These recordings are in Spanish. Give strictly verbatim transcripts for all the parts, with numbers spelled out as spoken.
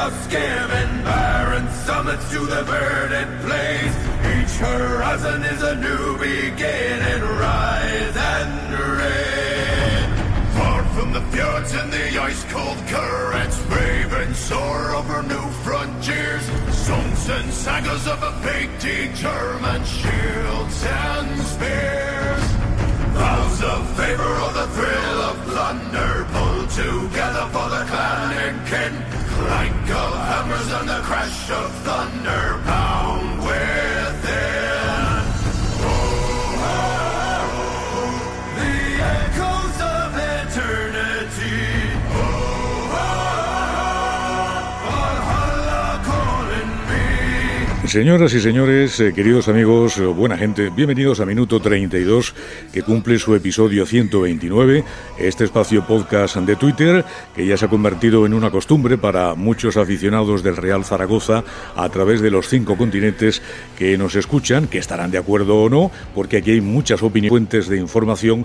of skimming barren summits to the verdant plains. Each horizon is a new beginning. Rise and reign. Far from the fjords and the ice-cold currents, brave and soar over new frontiers. Songs and sagas of a painted German shields and spears. Vows of favor or the thrill of plunder, pulled together for the clan and kin. Clank of hammers and the crash of thunder, pound within. Oh, oh, oh, the echoes of eternity. Oh, oh, oh, Valhalla calling me. Señoras y señores, eh, queridos amigos, eh, buena gente, bienvenidos a Minuto treinta y dos, que cumple su episodio ciento veintinueve, este espacio podcast de Twitter, que ya se ha convertido en una costumbre para muchos aficionados del Real Zaragoza a través de los cinco continentes que nos escuchan, que estarán de acuerdo o no, porque aquí hay muchas opiniones, fuentes de información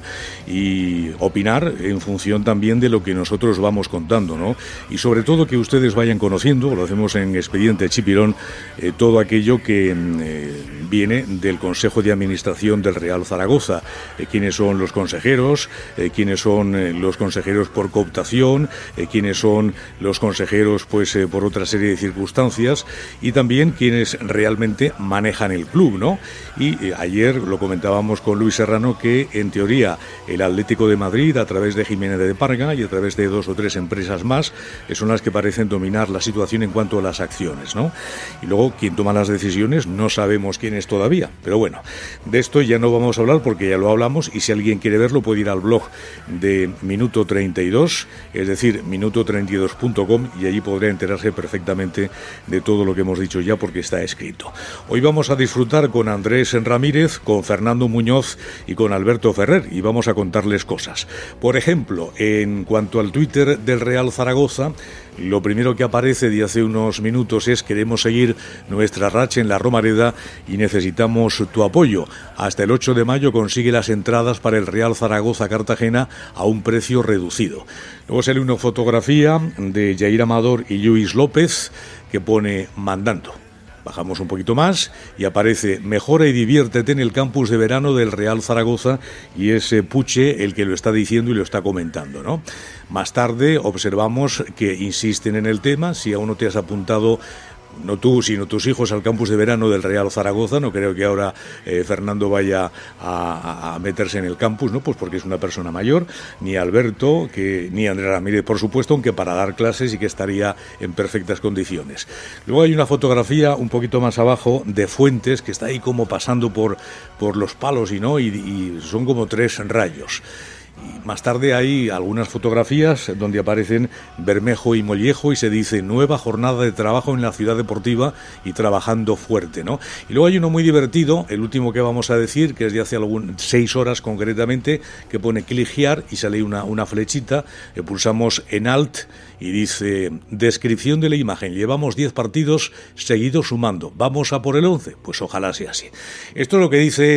y opinar en función también de lo que nosotros vamos contando, ¿no? Y sobre todo que ustedes vayan conociendo, lo hacemos en Expediente Chipirón, eh, todo aquello que eh, viene del Consejo de Administración del Real Zaragoza, eh, quiénes son los consejeros, eh, quiénes son eh, los consejeros por cooptación, eh, quiénes son los consejeros pues eh, por otra serie de circunstancias, y también quienes realmente manejan el club, ¿no? Y eh, ayer lo comentábamos con Luis Serrano que en teoría el Atlético de Madrid, a través de Jiménez de Parga y a través de dos o tres empresas más, eh, son las que parecen dominar la situación en cuanto a las acciones, ¿no? Y luego quien toma las decisiones no sabemos quién es todavía, pero bueno, de esto ya no vamos a hablar porque ya lo hablamos, y si alguien quiere verlo puede ir al blog de Minuto treinta y dos, es decir, minuto treinta y dos punto com, y allí podrá enterarse perfectamente de todo lo que hemos dicho ya porque está escrito. Hoy vamos a disfrutar con Andrés Ramírez, con Fernando Muñoz y con Alberto Ferrer, y vamos a contarles cosas. Por ejemplo, en cuanto al Twitter del Real Zaragoza, lo primero que aparece de hace unos minutos es: queremos seguir nuestra racha en la Romareda y necesitamos tu apoyo. Hasta el ocho de mayo consigue las entradas para el Real Zaragoza Cartagena a un precio reducido. Luego sale una fotografía de Jair Amador y Luis López que pone mandando. Bajamos un poquito más y aparece: mejora y diviértete en el campus de verano del Real Zaragoza, y es Puche el que lo está diciendo y lo está comentando, ¿no? Más tarde observamos que insisten en el tema. Si aún no te has apuntado, no tú, sino tus hijos, al campus de verano del Real Zaragoza, no creo que ahora eh, Fernando vaya a, a meterse en el campus, ¿no? Pues porque es una persona mayor, ni Alberto, que ni Andrés Ramírez, por supuesto, aunque para dar clases sí que estaría en perfectas condiciones. Luego hay una fotografía un poquito más abajo de Fuentes, que está ahí como pasando por, por los palos, y no, y, y son como tres rayos. Y más tarde hay algunas fotografías donde aparecen Bermejo y Mollejo y se dice: nueva jornada de trabajo en la ciudad deportiva y trabajando fuerte, ¿no? Y luego hay uno muy divertido, el último que vamos a decir, que es de hace algún, seis horas concretamente, que pone cliquear y sale una, una flechita, le pulsamos en alt y dice: descripción de la imagen, llevamos diez partidos seguidos sumando, ¿vamos a por el once? Pues ojalá sea así. Esto es lo que dice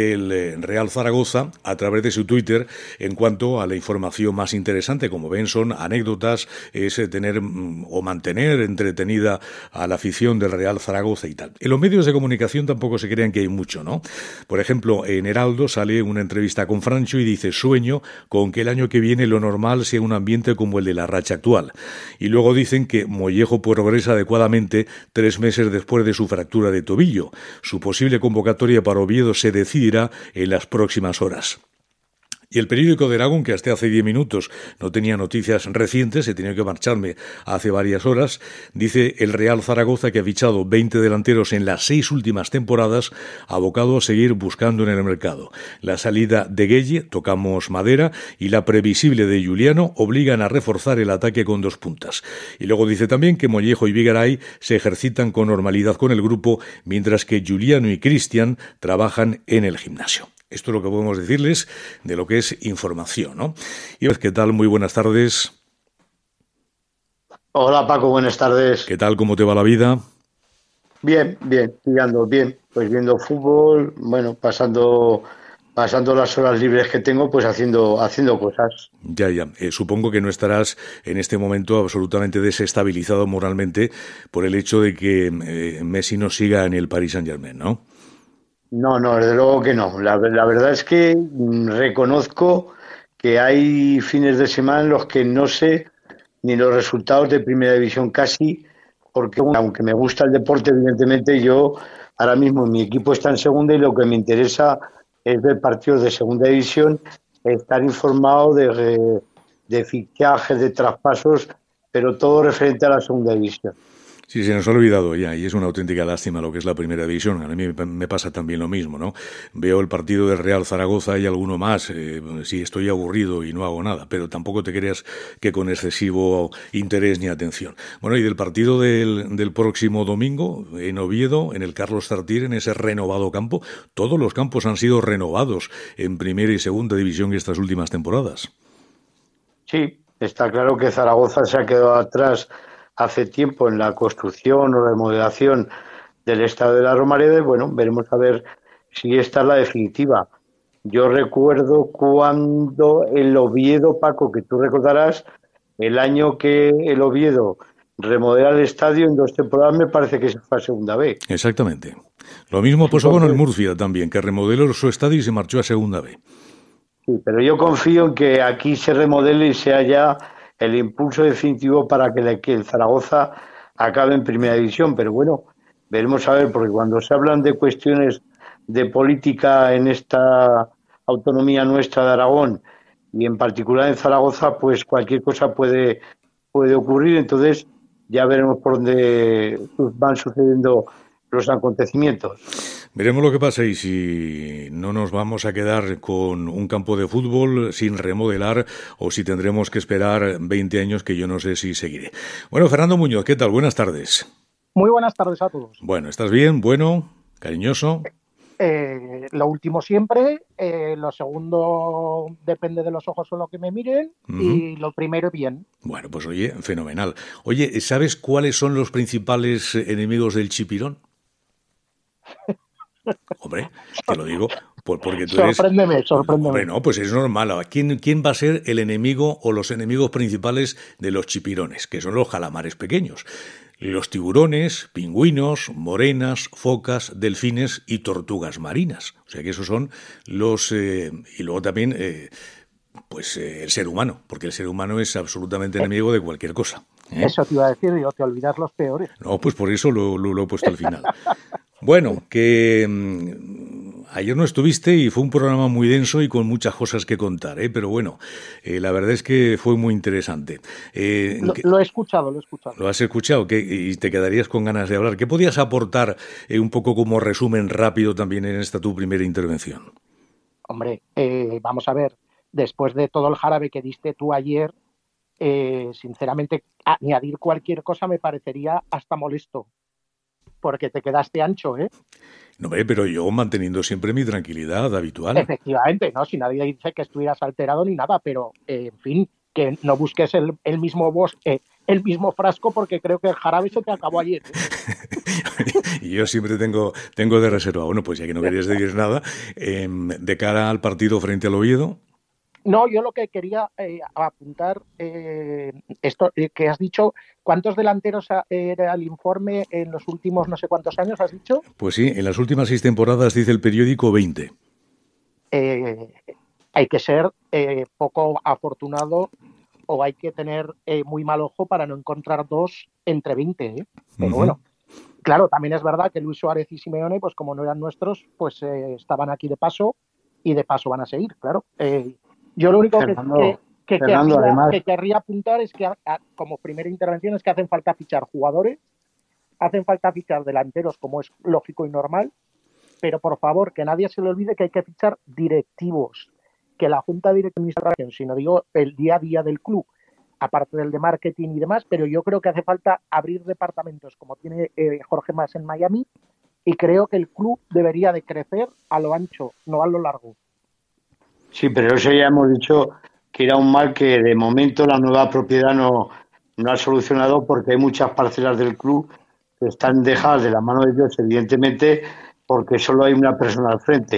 el Real Zaragoza a través de su Twitter en cuanto a la información más interesante. Como ven, son anécdotas, es tener o mantener entretenida a la afición del Real Zaragoza y tal. En los medios de comunicación tampoco se crean que hay mucho, ¿no? Por ejemplo, en Heraldo sale una entrevista con Francho y dice: sueño con que el año que viene lo normal sea un ambiente como el de la racha actual. Y luego dicen que Mollejo progresa adecuadamente tres meses después de su fractura de tobillo. Su posible convocatoria para Oviedo se decidirá en las próximas horas. Y el periódico de Aragón, que hasta hace diez minutos no tenía noticias recientes, he tenido que marcharme hace varias horas, dice: el Real Zaragoza, que ha fichado veinte delanteros en las seis últimas temporadas, abocado a seguir buscando en el mercado. La salida de Gueye, tocamos madera, y la previsible de Juliano obligan a reforzar el ataque con dos puntas. Y luego dice también que Mollejo y Vigaray se ejercitan con normalidad con el grupo, mientras que Juliano y Cristian trabajan en el gimnasio. Esto es lo que podemos decirles de lo que es información, ¿no? Y ¿qué tal? Muy buenas tardes. Hola Paco, buenas tardes. ¿Qué tal? ¿Cómo te va la vida? Bien, bien, tirando bien. Pues viendo fútbol, bueno, pasando pasando las horas libres que tengo, pues haciendo, haciendo cosas. Ya, ya. Eh, supongo que no estarás en este momento absolutamente desestabilizado moralmente por el hecho de que eh, Messi no siga en el Paris Saint-Germain, ¿no? No, no, desde luego que no. La, la verdad es que mm, reconozco que hay fines de semana en los que no sé ni los resultados de Primera División casi, porque aunque me gusta el deporte, evidentemente yo ahora mismo mi equipo está en segunda y lo que me interesa es ver partidos de Segunda División, estar informado de, de fichajes, de traspasos, pero todo referente a la Segunda División. Sí, se nos ha olvidado ya, y es una auténtica lástima lo que es la Primera División. A mí me pasa también lo mismo, ¿no? Veo el partido del Real Zaragoza y alguno más, eh, sí, estoy aburrido y no hago nada, pero tampoco te creas que con excesivo interés ni atención. Bueno, y del partido del, del próximo domingo, en Oviedo, en el Carlos Tartiere, en ese renovado campo, todos los campos han sido renovados en Primera y Segunda División estas últimas temporadas. Sí, está claro que Zaragoza se ha quedado atrás hace tiempo en la construcción o remodelación del Estadio de la Romareda y bueno, veremos a ver si esta es la definitiva. Yo recuerdo cuando el Oviedo, Paco, que tú recordarás, el año que el Oviedo remodela el estadio, en dos temporadas me parece que se fue a Segunda B. Exactamente. Lo mismo pasó Entonces, con el Murcia también, que remodeló su estadio y se marchó a Segunda B. Sí, pero yo confío en que aquí se remodele y sea ya el impulso definitivo para que el Zaragoza acabe en Primera División. Pero bueno, veremos a ver, porque cuando se hablan de cuestiones de política en esta autonomía nuestra de Aragón y en particular en Zaragoza, pues cualquier cosa puede, puede ocurrir. Entonces ya veremos por dónde van sucediendo los acontecimientos. Veremos lo que pasa y si no nos vamos a quedar con un campo de fútbol sin remodelar o si tendremos que esperar veinte años que yo no sé si seguiré. Bueno, Fernando Muñoz, ¿qué tal? Buenas tardes. Muy buenas tardes a todos. Bueno, ¿estás bien? Bueno, cariñoso. Eh, lo último siempre, eh, lo segundo depende de los ojos con lo que me miren uh-huh. y lo primero bien. Bueno, pues oye, fenomenal. Oye, ¿sabes cuáles son los principales enemigos del chipirón? Hombre, te lo digo porque tú eres... Sorpréndeme, sorpréndeme. Hombre, no, pues es normal. ¿Quién, ¿Quién va a ser el enemigo o los enemigos principales de los chipirones? Que son los calamares pequeños. Los tiburones, pingüinos, morenas, focas, delfines y tortugas marinas. O sea que esos son los... Eh, y luego también, eh, pues eh, el ser humano, porque el ser humano es absolutamente enemigo de cualquier cosa. ¿eh? Eso te iba a decir yo, te olvidas los peores. No, pues por eso lo, lo, lo he puesto al final. Bueno, que mmm, ayer no estuviste y fue un programa muy denso y con muchas cosas que contar, ¿eh? Pero bueno, eh, la verdad es que fue muy interesante. Eh, lo, que, lo he escuchado, lo he escuchado. ¿Lo has escuchado? ¿Qué, y te quedarías con ganas de hablar. ¿Qué podías aportar eh, un poco como resumen rápido también en esta tu primera intervención? Hombre, eh, vamos a ver, después de todo el jarabe que diste tú ayer, eh, sinceramente, añadir cualquier cosa me parecería hasta molesto. Porque te quedaste ancho, ¿eh? No, pero yo manteniendo siempre mi tranquilidad habitual. Efectivamente, ¿no? Si nadie dice que estuvieras alterado ni nada, pero, eh, en fin, que no busques el, el mismo bosque, el mismo frasco, porque creo que el jarabe se te acabó ayer. ¿eh? Y yo siempre tengo, tengo de reserva. Bueno, pues ya que no querías decir nada, eh, de cara al partido frente al Oviedo. No, yo lo que quería eh, apuntar, eh, esto eh, que has dicho, ¿cuántos delanteros era el informe en los últimos no sé cuántos años, has dicho? Pues sí, en las últimas seis temporadas dice el periódico veinte. Eh, hay que ser eh, poco afortunado o hay que tener eh, muy mal ojo para no encontrar dos entre veinte. ¿eh? Pero uh-huh. bueno, claro, también es verdad que Luis Suárez y Simeone, pues como no eran nuestros, pues eh, estaban aquí de paso y de paso van a seguir, claro. Eh, Yo lo único Fernando, que, que, que, Fernando, querría, además... que querría apuntar es que a, a, como primera intervención es que hacen falta fichar jugadores, hacen falta fichar delanteros como es lógico y normal, pero por favor que nadie se le olvide que hay que fichar directivos, que la Junta de Administración, si no digo el día a día del club, aparte del de marketing y demás, pero yo creo que hace falta abrir departamentos como tiene eh, Jorge Mas en Miami y creo que el club debería de crecer a lo ancho, no a lo largo. Sí, pero eso ya hemos dicho que era un mal que de momento la nueva propiedad no, no ha solucionado porque hay muchas parcelas del club que están dejadas de la mano de Dios, evidentemente, porque solo hay una persona al frente.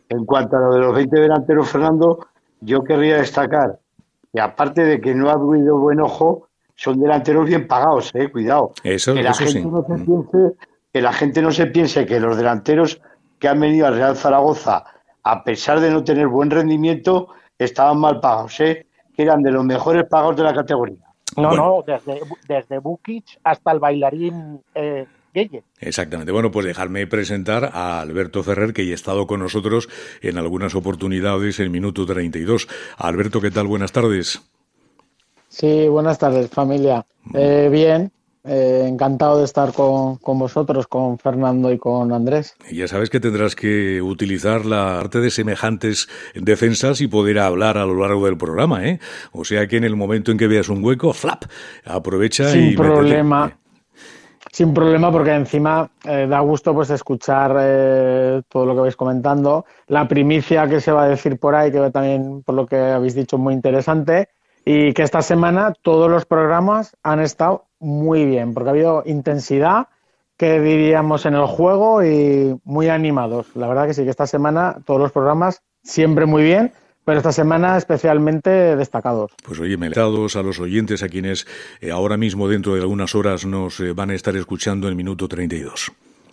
En cuanto a lo de los veinte delanteros, Fernando, yo querría destacar que aparte de que no ha habido buen ojo, son delanteros bien pagados, eh, cuidado. Eso, que la eso gente sí. no se piense, que la gente no se piense que los delanteros que han venido al Real Zaragoza, a pesar de no tener buen rendimiento, estaban mal pagados, eh, que eran de los mejores pagados de la categoría. No, Bueno. no, desde, desde Bukic hasta el bailarín eh, Gueye. Exactamente. Bueno, pues dejarme presentar a Alberto Ferrer, que ya ha estado con nosotros en algunas oportunidades en Minuto treinta y dos. Alberto, ¿qué tal? Buenas tardes. Sí, buenas tardes, familia. Eh, bien, eh, encantado de estar con, con vosotros, con Fernando y con Andrés. Y ya sabes que tendrás que utilizar la arte de semejantes defensas y poder hablar a lo largo del programa, ¿eh? O sea que en el momento en que veas un hueco, ¡flap!, aprovecha Sin y problema. métete. Sin problema, porque encima eh, da gusto pues escuchar eh, todo lo que vais comentando. La primicia que se va a decir por ahí, que también por lo que habéis dicho muy interesante, y que esta semana todos los programas han estado muy bien, porque ha habido intensidad, que diríamos, en el juego y muy animados. La verdad que sí, que esta semana todos los programas siempre muy bien, pero esta semana especialmente destacados. Pues oye, melitados a los oyentes, a quienes eh, ahora mismo dentro de algunas horas nos eh, van a estar escuchando en Minuto treinta y dos.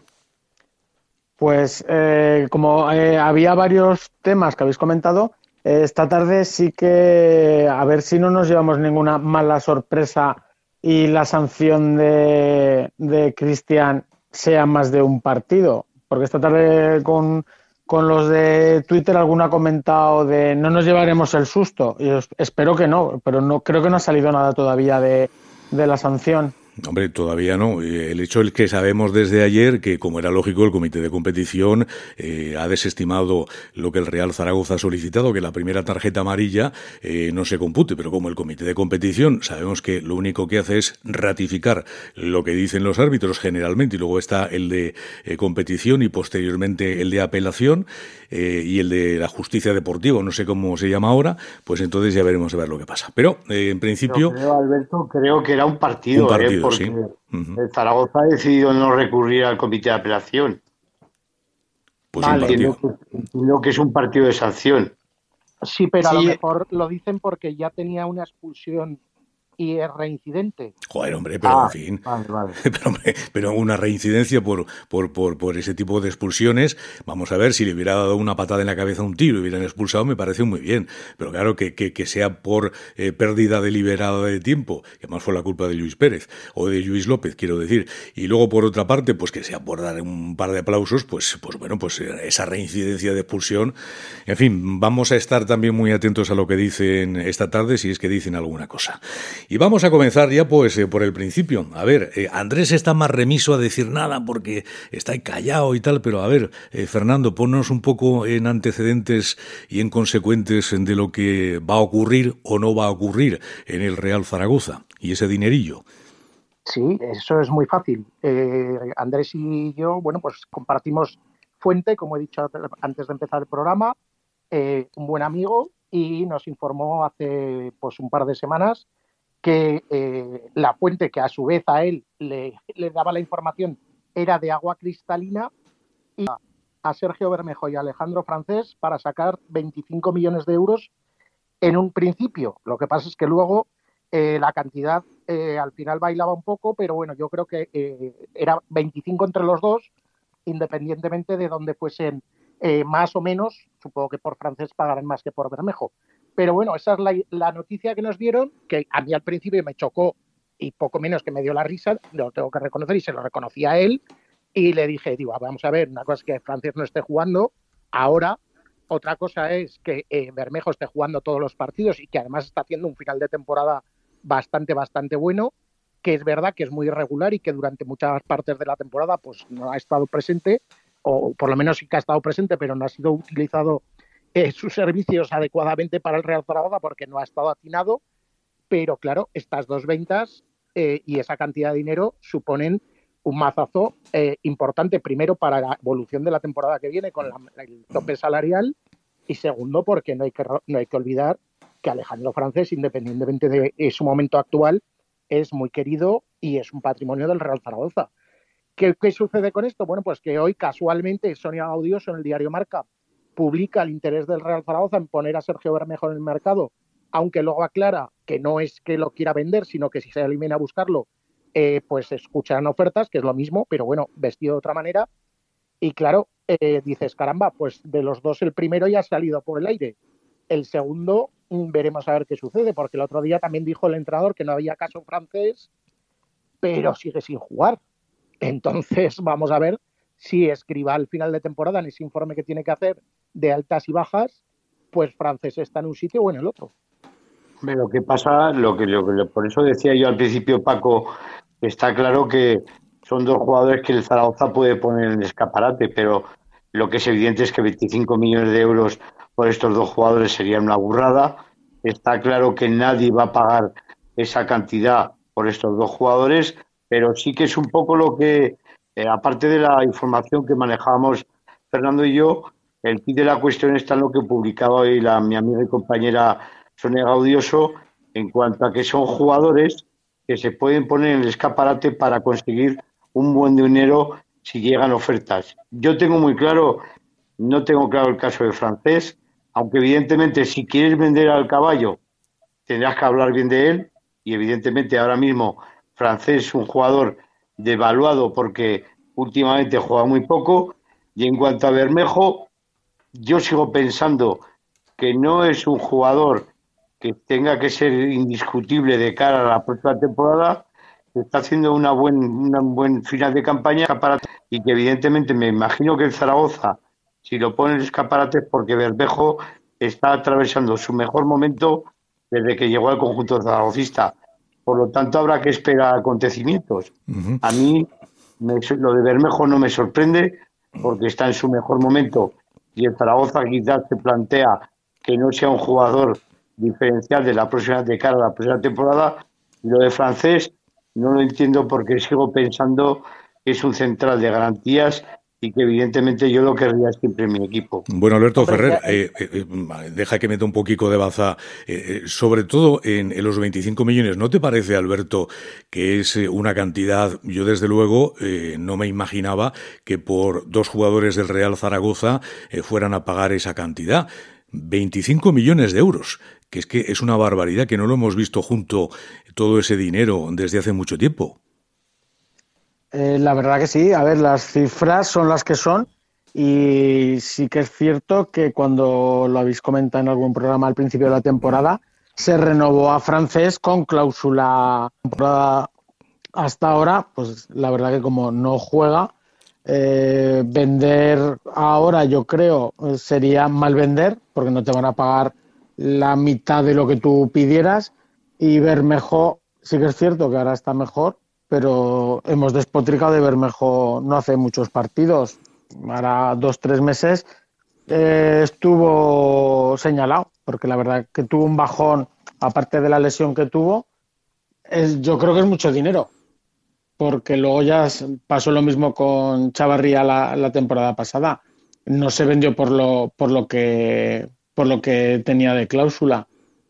Pues eh, como eh, había varios temas que habéis comentado, eh, esta tarde sí que a ver si no nos llevamos ninguna mala sorpresa y la sanción de, de Cristian sea más de un partido, porque esta tarde con... Con los de Twitter alguno ha comentado de no nos llevaremos el susto. Y os, espero que no, pero no creo que no ha salido nada todavía de, de la sanción. Hombre, todavía no. El hecho es que sabemos desde ayer que, como era lógico, el comité de competición eh, ha desestimado lo que el Real Zaragoza ha solicitado, que la primera tarjeta amarilla eh, no se compute. Pero como el comité de competición sabemos que lo único que hace es ratificar lo que dicen los árbitros generalmente, y luego está el de eh, competición y posteriormente el de apelación eh, y el de la justicia deportiva, no sé cómo se llama ahora, pues entonces ya veremos a ver lo que pasa. Pero, eh, en principio... Yo creo, Alberto, creo que era un partido, un partido, eh, porque sí. Uh-huh. el Zaragoza ha decidido no recurrir al comité de apelación. Pues Vale. un partido. Entiendo que, entiendo que es un partido de sanción. Sí, pero Sí. a lo mejor lo dicen porque ya tenía una expulsión y es reincidente. Joder, hombre, pero Ah, en fin. vale, vale. Pero, hombre, pero una reincidencia por, por, por, por ese tipo de expulsiones, vamos a ver, si le hubiera dado una patada en la cabeza a un tío y lo hubieran expulsado, me parece muy bien. Pero claro, que, que, que sea por eh, pérdida deliberada de tiempo, que más fue la culpa de Luis Pérez, o de Luis López, quiero decir. Y luego, por otra parte, pues que sea por dar un par de aplausos, pues, pues bueno, pues esa reincidencia de expulsión. En fin, vamos a estar también muy atentos a lo que dicen esta tarde, si es que dicen alguna cosa. Y vamos a comenzar ya pues eh, por el principio. A ver, eh, Andrés está más remiso a decir nada porque está ahí callado y tal, pero a ver, eh, Fernando, ponnos un poco en antecedentes y en consecuentes de lo que va a ocurrir o no va a ocurrir en el Real Zaragoza y ese dinerillo. Sí, eso es muy fácil. Eh, Andrés y yo, bueno, pues compartimos fuente, como he dicho antes de empezar el programa, eh, un buen amigo, y nos informó hace pues un par de semanas que eh, la fuente que a su vez a él le, le daba la información era de Agua Cristalina, y a Sergio Bermejo y a Alejandro Francés para sacar veinticinco millones de euros en un principio. Lo que pasa es que luego eh, la cantidad eh, al final bailaba un poco, pero bueno, yo creo que eh, era veinticinco entre los dos, independientemente de dónde fuesen eh, más o menos. Supongo que por Francés pagarán más que por Bermejo. Pero bueno, esa es la, la noticia que nos dieron, que a mí al principio me chocó y poco menos que me dio la risa, lo tengo que reconocer y se lo reconocí a él, y le dije, digo, vamos a ver, una cosa es que Francés no esté jugando ahora, otra cosa es que eh, Bermejo esté jugando todos los partidos y que además está haciendo un final de temporada bastante, bastante bueno, que es verdad que es muy irregular y que durante muchas partes de la temporada pues no ha estado presente, o por lo menos sí que ha estado presente, pero no ha sido utilizado Eh, sus servicios adecuadamente para el Real Zaragoza porque no ha estado atinado, pero claro, estas dos ventas eh, y esa cantidad de dinero suponen un mazazo eh, importante, primero para la evolución de la temporada que viene con la, el tope salarial, y segundo porque no hay que, no hay que olvidar que Alejandro Francés, independientemente de, de su momento actual, es muy querido y es un patrimonio del Real Zaragoza. ¿Qué, qué sucede con esto? Bueno, pues que hoy casualmente Sonia Gaudioso en el diario Marca publica el interés del Real Zaragoza en poner a Sergio Bermejo en el mercado, aunque luego aclara que no es que lo quiera vender, sino que si se elimina a buscarlo, eh, pues escucharán ofertas, que es lo mismo, pero bueno, vestido de otra manera. Y claro, eh, dices, caramba, pues de los dos el primero ya ha salido por el aire. El segundo, veremos a ver qué sucede, porque el otro día también dijo el entrenador que no había caso francés, pero sigue sin jugar. Entonces vamos a ver si escriba al final de temporada en ese informe que tiene que hacer de altas y bajas, pues francés está en un sitio o en el otro. Lo que pasa, lo que, lo que por eso decía yo al principio, Paco, que está claro que son dos jugadores que el Zaragoza puede poner en el escaparate, pero lo que es evidente es que veinticinco millones de euros por estos dos jugadores sería una burrada. Está claro que nadie va a pagar esa cantidad por estos dos jugadores, pero sí que es un poco lo que, eh, aparte de la información que manejábamos Fernando y yo, el kit de la cuestión está en lo que publicaba hoy la, mi amiga y compañera Sonia Gaudioso, en cuanto a que son jugadores que se pueden poner en el escaparate para conseguir un buen dinero si llegan ofertas. Yo tengo muy claro, no tengo claro el caso de francés, aunque evidentemente si quieres vender al caballo tendrás que hablar bien de él, y evidentemente ahora mismo francés es un jugador devaluado porque últimamente juega muy poco. Y en cuanto a Bermejo, yo sigo pensando que no es un jugador que tenga que ser indiscutible de cara a la próxima temporada, que está haciendo una buen, una buen final de campaña y que evidentemente me imagino que el Zaragoza, si lo pone en el escaparate, es porque Bermejo está atravesando su mejor momento desde que llegó al conjunto zaragocista. Por lo tanto, habrá que esperar acontecimientos. Uh-huh. A mí me, lo de Bermejo no me sorprende porque está en su mejor momento y el Zaragoza quizás se plantea que no sea un jugador diferencial de la próxima de cara a la próxima temporada. Y lo de francés no lo entiendo porque sigo pensando que es un central de garantías y que evidentemente yo lo querría siempre en mi equipo. Bueno, Alberto Hombre, Ferrer, eh, eh, deja que meta un poquito de baza, eh, sobre todo en, en los veinticinco millones. ¿No te parece, Alberto, que es una cantidad? Yo desde luego eh, no me imaginaba que por dos jugadores del Real Zaragoza eh, fueran a pagar esa cantidad. veinticinco millones de euros, que es que es una barbaridad, que no lo hemos visto junto todo ese dinero desde hace mucho tiempo. Eh, la verdad que sí, a ver, las cifras son las que son y sí que es cierto que cuando lo habéis comentado en algún programa al principio de la temporada, se renovó a francés con cláusula temporada hasta ahora, pues la verdad que como no juega, eh, vender ahora yo creo sería mal vender porque no te van a pagar la mitad de lo que tú pidieras y Bermejo sí que es cierto que ahora está mejor, pero hemos despotricado de Bermejo no hace muchos partidos, ahora dos, tres meses eh, estuvo señalado, porque la verdad que tuvo un bajón, aparte de la lesión que tuvo, es, yo creo que es mucho dinero, porque luego ya pasó lo mismo con Chavarría la, la temporada pasada, no se vendió por lo, por lo que, por lo que tenía de cláusula.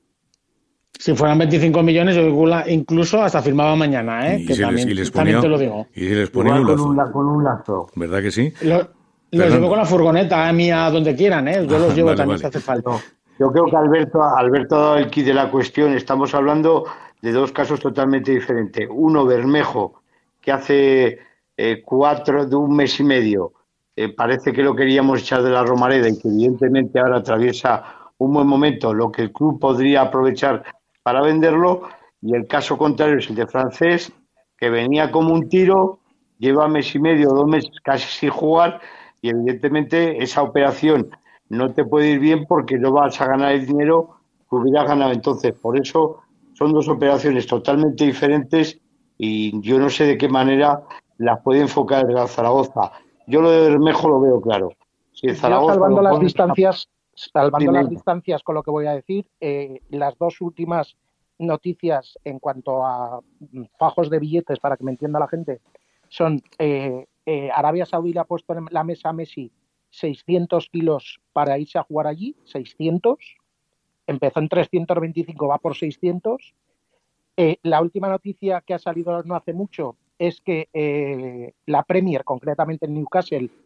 Si fueran veinticinco millones, yo incluso hasta firmaba mañana, ¿eh? Y que si también, les, y les ponía, también te lo digo. Y si les ponía un lazo. Con un, con un lazo. ¿Verdad que sí? Lo, los llevo con la furgoneta a mí a donde quieran, ¿eh? Yo los ah, llevo vale, también vale. si hace falta. No, yo creo que Alberto, Alberto ha dado el quid de la cuestión. Estamos hablando de dos casos totalmente diferentes. Uno, Bermejo, que hace eh, cuatro, de un mes y medio, eh, parece que lo queríamos echar de la Romareda y que evidentemente ahora atraviesa un buen momento, lo que el club podría aprovechar para venderlo, y el caso contrario es el de francés, que venía como un tiro, lleva mes y medio, dos meses casi sin jugar, y evidentemente esa operación no te puede ir bien porque no vas a ganar el dinero que hubieras ganado. Entonces, por eso son dos operaciones totalmente diferentes y yo no sé de qué manera las puede enfocar el Zaragoza. Yo lo de Bermejo lo veo claro. Si el Zaragoza yo salvando las pone... distancias, salvando Dime. las distancias con lo que voy a decir, eh, las dos últimas noticias en cuanto a fajos de billetes, para que me entienda la gente, son eh, eh, Arabia Saudí le ha puesto en la mesa a Messi seiscientos kilos para irse a jugar allí, seiscientos, empezó en trescientos veinticinco, va por seiscientos. Eh, la última noticia que ha salido no hace mucho es que eh, la Premier, concretamente en Newcastle,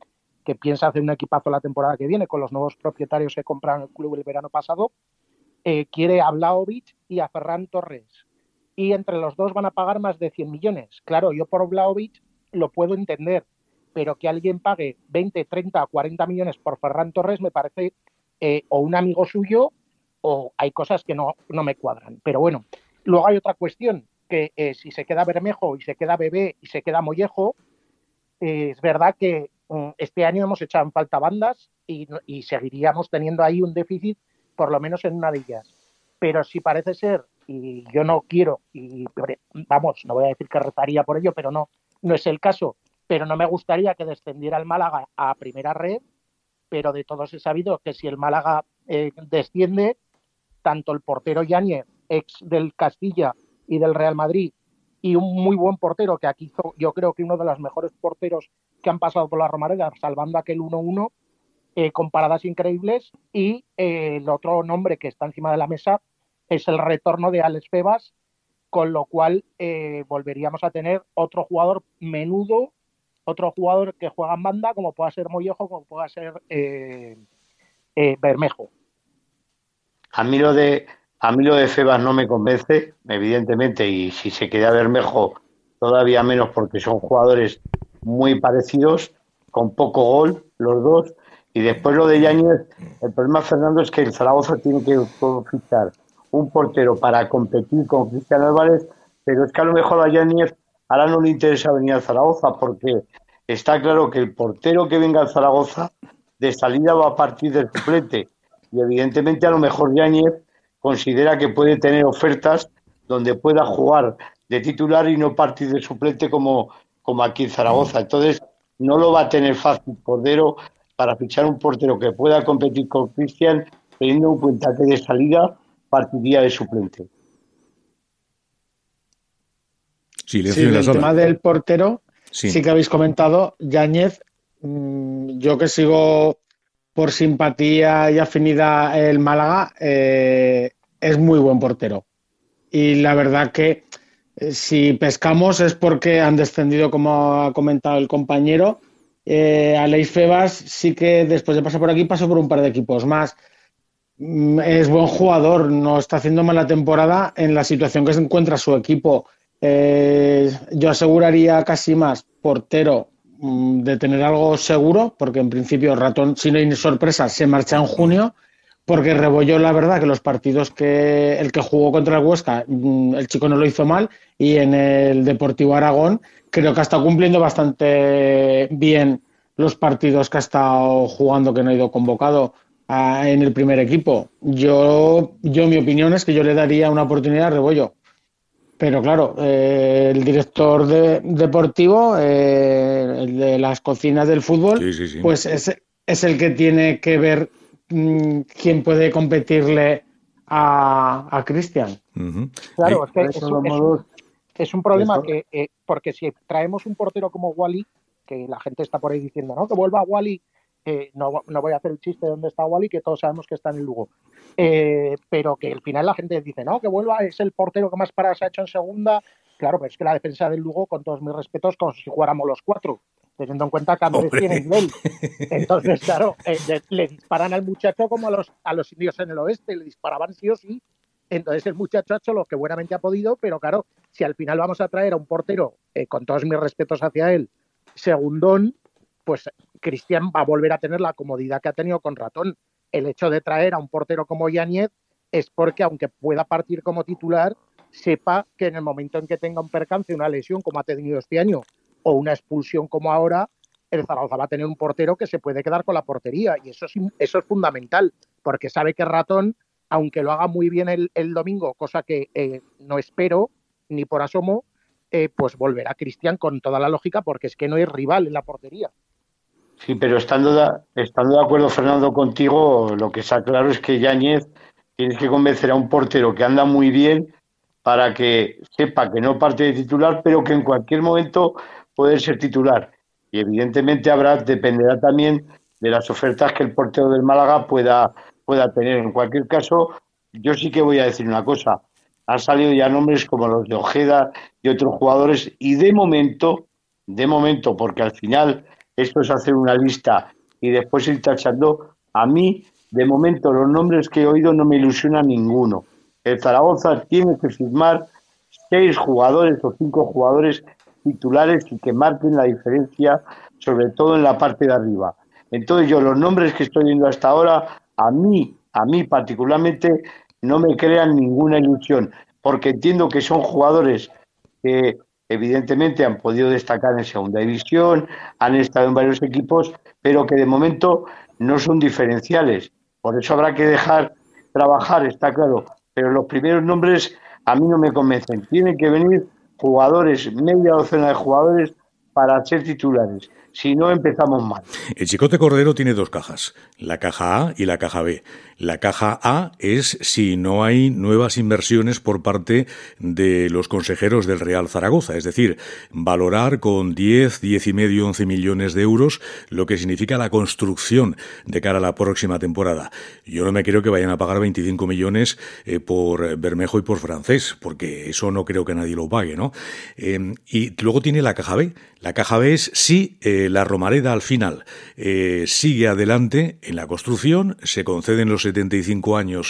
que piensa hacer un equipazo la temporada que viene con los nuevos propietarios que compraron el club el verano pasado, eh, quiere a Vlahovic y a Ferran Torres. Y entre los dos van a pagar más de cien millones. Claro, yo por Vlahovic lo puedo entender, pero que alguien pague veinte, treinta, cuarenta millones por Ferran Torres me parece eh, o un amigo suyo o hay cosas que no, no me cuadran. Pero bueno, luego hay otra cuestión, que eh, si se queda Bermejo y se queda Bebé y se queda Mollejo, eh, es verdad que eh, este año hemos echado en falta bandas y, y seguiríamos teniendo ahí un déficit, por lo menos en una de ellas. Pero si parece ser, y yo no quiero, y vamos, no voy a decir que rezaría por ello, pero no, no es el caso, pero no me gustaría que descendiera el Málaga a primera red, pero de todos he sabido que si el Málaga eh, desciende, tanto el portero Yáñez, ex del Castilla y del Real Madrid, y un muy buen portero que aquí hizo, yo creo que uno de los mejores porteros que han pasado por la Romareda, salvando aquel uno uno, eh, con paradas increíbles, y eh, el otro nombre que está encima de la mesa es el retorno de Alex Febas, con lo cual eh, volveríamos a tener otro jugador menudo, otro jugador que juega en banda, como pueda ser Mollejo, como pueda ser eh, eh, Bermejo. A mí lo de a mí lo de Febas no me convence, evidentemente, y si se queda Bermejo todavía menos, porque son jugadores muy parecidos, con poco gol los dos. Y después lo de Yáñez, el problema, Fernando, es que el Zaragoza tiene que fichar un portero para competir con Cristian Álvarez, pero es que a lo mejor a Yáñez ahora no le interesa venir al Zaragoza, porque está claro que el portero que venga al Zaragoza de salida va a partir del suplente, y evidentemente a lo mejor Yáñez considera que puede tener ofertas donde pueda jugar de titular y no partir de suplente como, como aquí en Zaragoza. Entonces no lo va a tener fácil Cordero para fichar un portero que pueda competir con Cristian, teniendo en cuenta que de salida partiría de suplente. Silencio sí, en la el sala. tema del portero, sí. sí que habéis comentado, Yáñez, mmm, yo que sigo por simpatía y afinidad el Málaga, eh, es muy buen portero. Y la verdad que eh, si pescamos es porque han descendido, como ha comentado el compañero. Eh, Alex Febas sí que después de pasar por aquí pasó por un par de equipos más. Es buen jugador, no está haciendo mala temporada en la situación que se encuentra su equipo. Eh, yo aseguraría casi más portero mmm, de tener algo seguro, porque en principio Ratón, si no hay sorpresa, se marcha en junio, porque Rebollo, la verdad, que los partidos que el que jugó contra el Huesca, mmm, el chico no lo hizo mal, y en el Deportivo Aragón creo que ha estado cumpliendo bastante bien los partidos que ha estado jugando, que no ha ido convocado a, en el primer equipo. Yo, yo mi opinión es que yo le daría una oportunidad a Rebollo. Pero claro, eh, el director de, deportivo, eh, el de las cocinas del fútbol, sí, sí, sí. pues es, es el que tiene que ver mmm, quién puede competirle a, a Cristian. Uh-huh. Claro, sí. es que es, es, un, es un problema que, eh, porque si traemos un portero como Wally, que la gente está por ahí diciendo, ¿no? Que vuelva Wally, eh, no, no voy a hacer el chiste de dónde está Wally, que todos sabemos que está en el Lugo. Eh, pero que al final la gente dice, no, que vuelva, es el portero que más paradas ha hecho en segunda. Claro, pero es que la defensa del Lugo, con todos mis respetos, como si jugáramos los cuatro, teniendo en cuenta que Andrés tiene nivel. Entonces, claro, eh, le, le disparan al muchacho como a los, a los indios en el oeste, le disparaban sí o sí. Entonces el muchacho ha hecho lo que buenamente ha podido, pero claro, si al final vamos a traer a un portero, eh, con todos mis respetos hacia él, segundón, pues Cristian va a volver a tener la comodidad que ha tenido con Ratón. El hecho de traer a un portero como Yáñez es porque, aunque pueda partir como titular, sepa que en el momento en que tenga un percance, una lesión como ha tenido este año, o una expulsión como ahora, el Zaragoza va a tener un portero que se puede quedar con la portería, y eso es, eso es fundamental, porque sabe que Ratón, aunque lo haga muy bien el, el domingo, cosa que eh, no espero ni por asomo, eh, pues volverá Cristian con toda la lógica, porque es que no hay rival en la portería. Sí, pero estando de, estando de acuerdo, Fernando, contigo, lo que está claro es que Yáñez tienes que convencer a un portero que anda muy bien para que sepa que no parte de titular, pero que en cualquier momento puede ser titular. Y evidentemente habrá, dependerá también de las ofertas que el portero del Málaga pueda, pueda tener. En cualquier caso, yo sí que voy a decir una cosa. Han salido ya nombres como los de Ojeda y otros jugadores, y de momento, de momento, porque al final esto es hacer una lista y después ir tachando. A mí, de momento, los nombres que he oído no me ilusiona ninguno. El Zaragoza tiene que firmar seis jugadores o cinco jugadores titulares y que marquen la diferencia, sobre todo en la parte de arriba. Entonces yo los nombres que estoy viendo hasta ahora, a mí, a mí particularmente, no me crean ninguna ilusión, porque entiendo que son jugadores que evidentemente han podido destacar en segunda división, han estado en varios equipos, pero que de momento no son diferenciales. Por eso habrá que dejar trabajar, está claro, pero los primeros nombres a mí no me convencen. Tienen que venir jugadores, media docena de jugadores para ser titulares. Si no, empezamos mal. El Chicote Cordero tiene dos cajas, la caja A y la caja B. La caja A es si no hay nuevas inversiones por parte de los consejeros del Real Zaragoza, es decir, valorar con diez, diez y medio, once millones de euros lo que significa la construcción de cara a la próxima temporada. Yo no me creo que vayan a pagar veinticinco millones eh, por Bermejo y por Francés, porque eso no creo que nadie lo pague, ¿no? Eh, y luego tiene la caja B. La caja B es si eh, la Romareda al final eh, sigue adelante en la construcción, se conceden los setenta y cinco años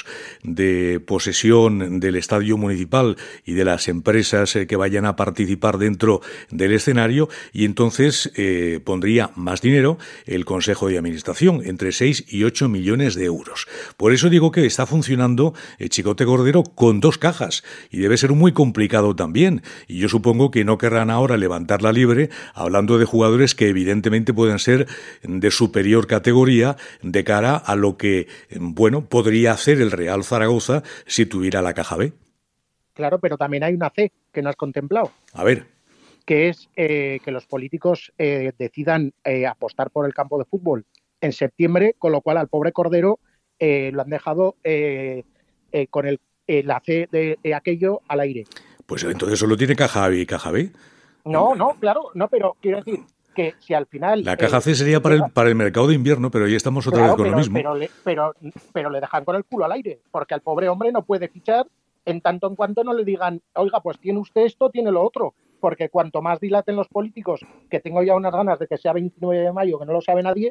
de posesión del estadio municipal y de las empresas eh, que vayan a participar dentro del escenario, y entonces eh, pondría más dinero el Consejo de Administración, entre seis y ocho millones de euros. Por eso digo que está funcionando el Chicote Cordero con dos cajas, y debe ser muy complicado también, y yo supongo que no querrán ahora levantar la liebre hablando de jugadores que evidentemente pueden ser de superior categoría de cara a lo que, bueno, podría hacer el Real Zaragoza si tuviera la caja B. Claro, pero también hay una C que no has contemplado. A ver. Que es eh, que los políticos eh, decidan eh, apostar por el campo de fútbol en septiembre, con lo cual al pobre Cordero eh, lo han dejado eh, eh, con el, eh, la C de, de aquello al aire. Pues entonces solo tiene caja A y caja B. No, no, claro, no, pero quiero decir que si al final... La caja C sería eh, para el, para el mercado de invierno, pero ya estamos otra claro, vez con pero, lo mismo. Pero le, pero, pero le dejan con el culo al aire, porque al pobre hombre no puede fichar en tanto en cuanto no le digan, oiga, pues tiene usted esto, tiene lo otro, porque cuanto más dilaten los políticos, que tengo ya unas ganas de que sea veintinueve de mayo, que no lo sabe nadie,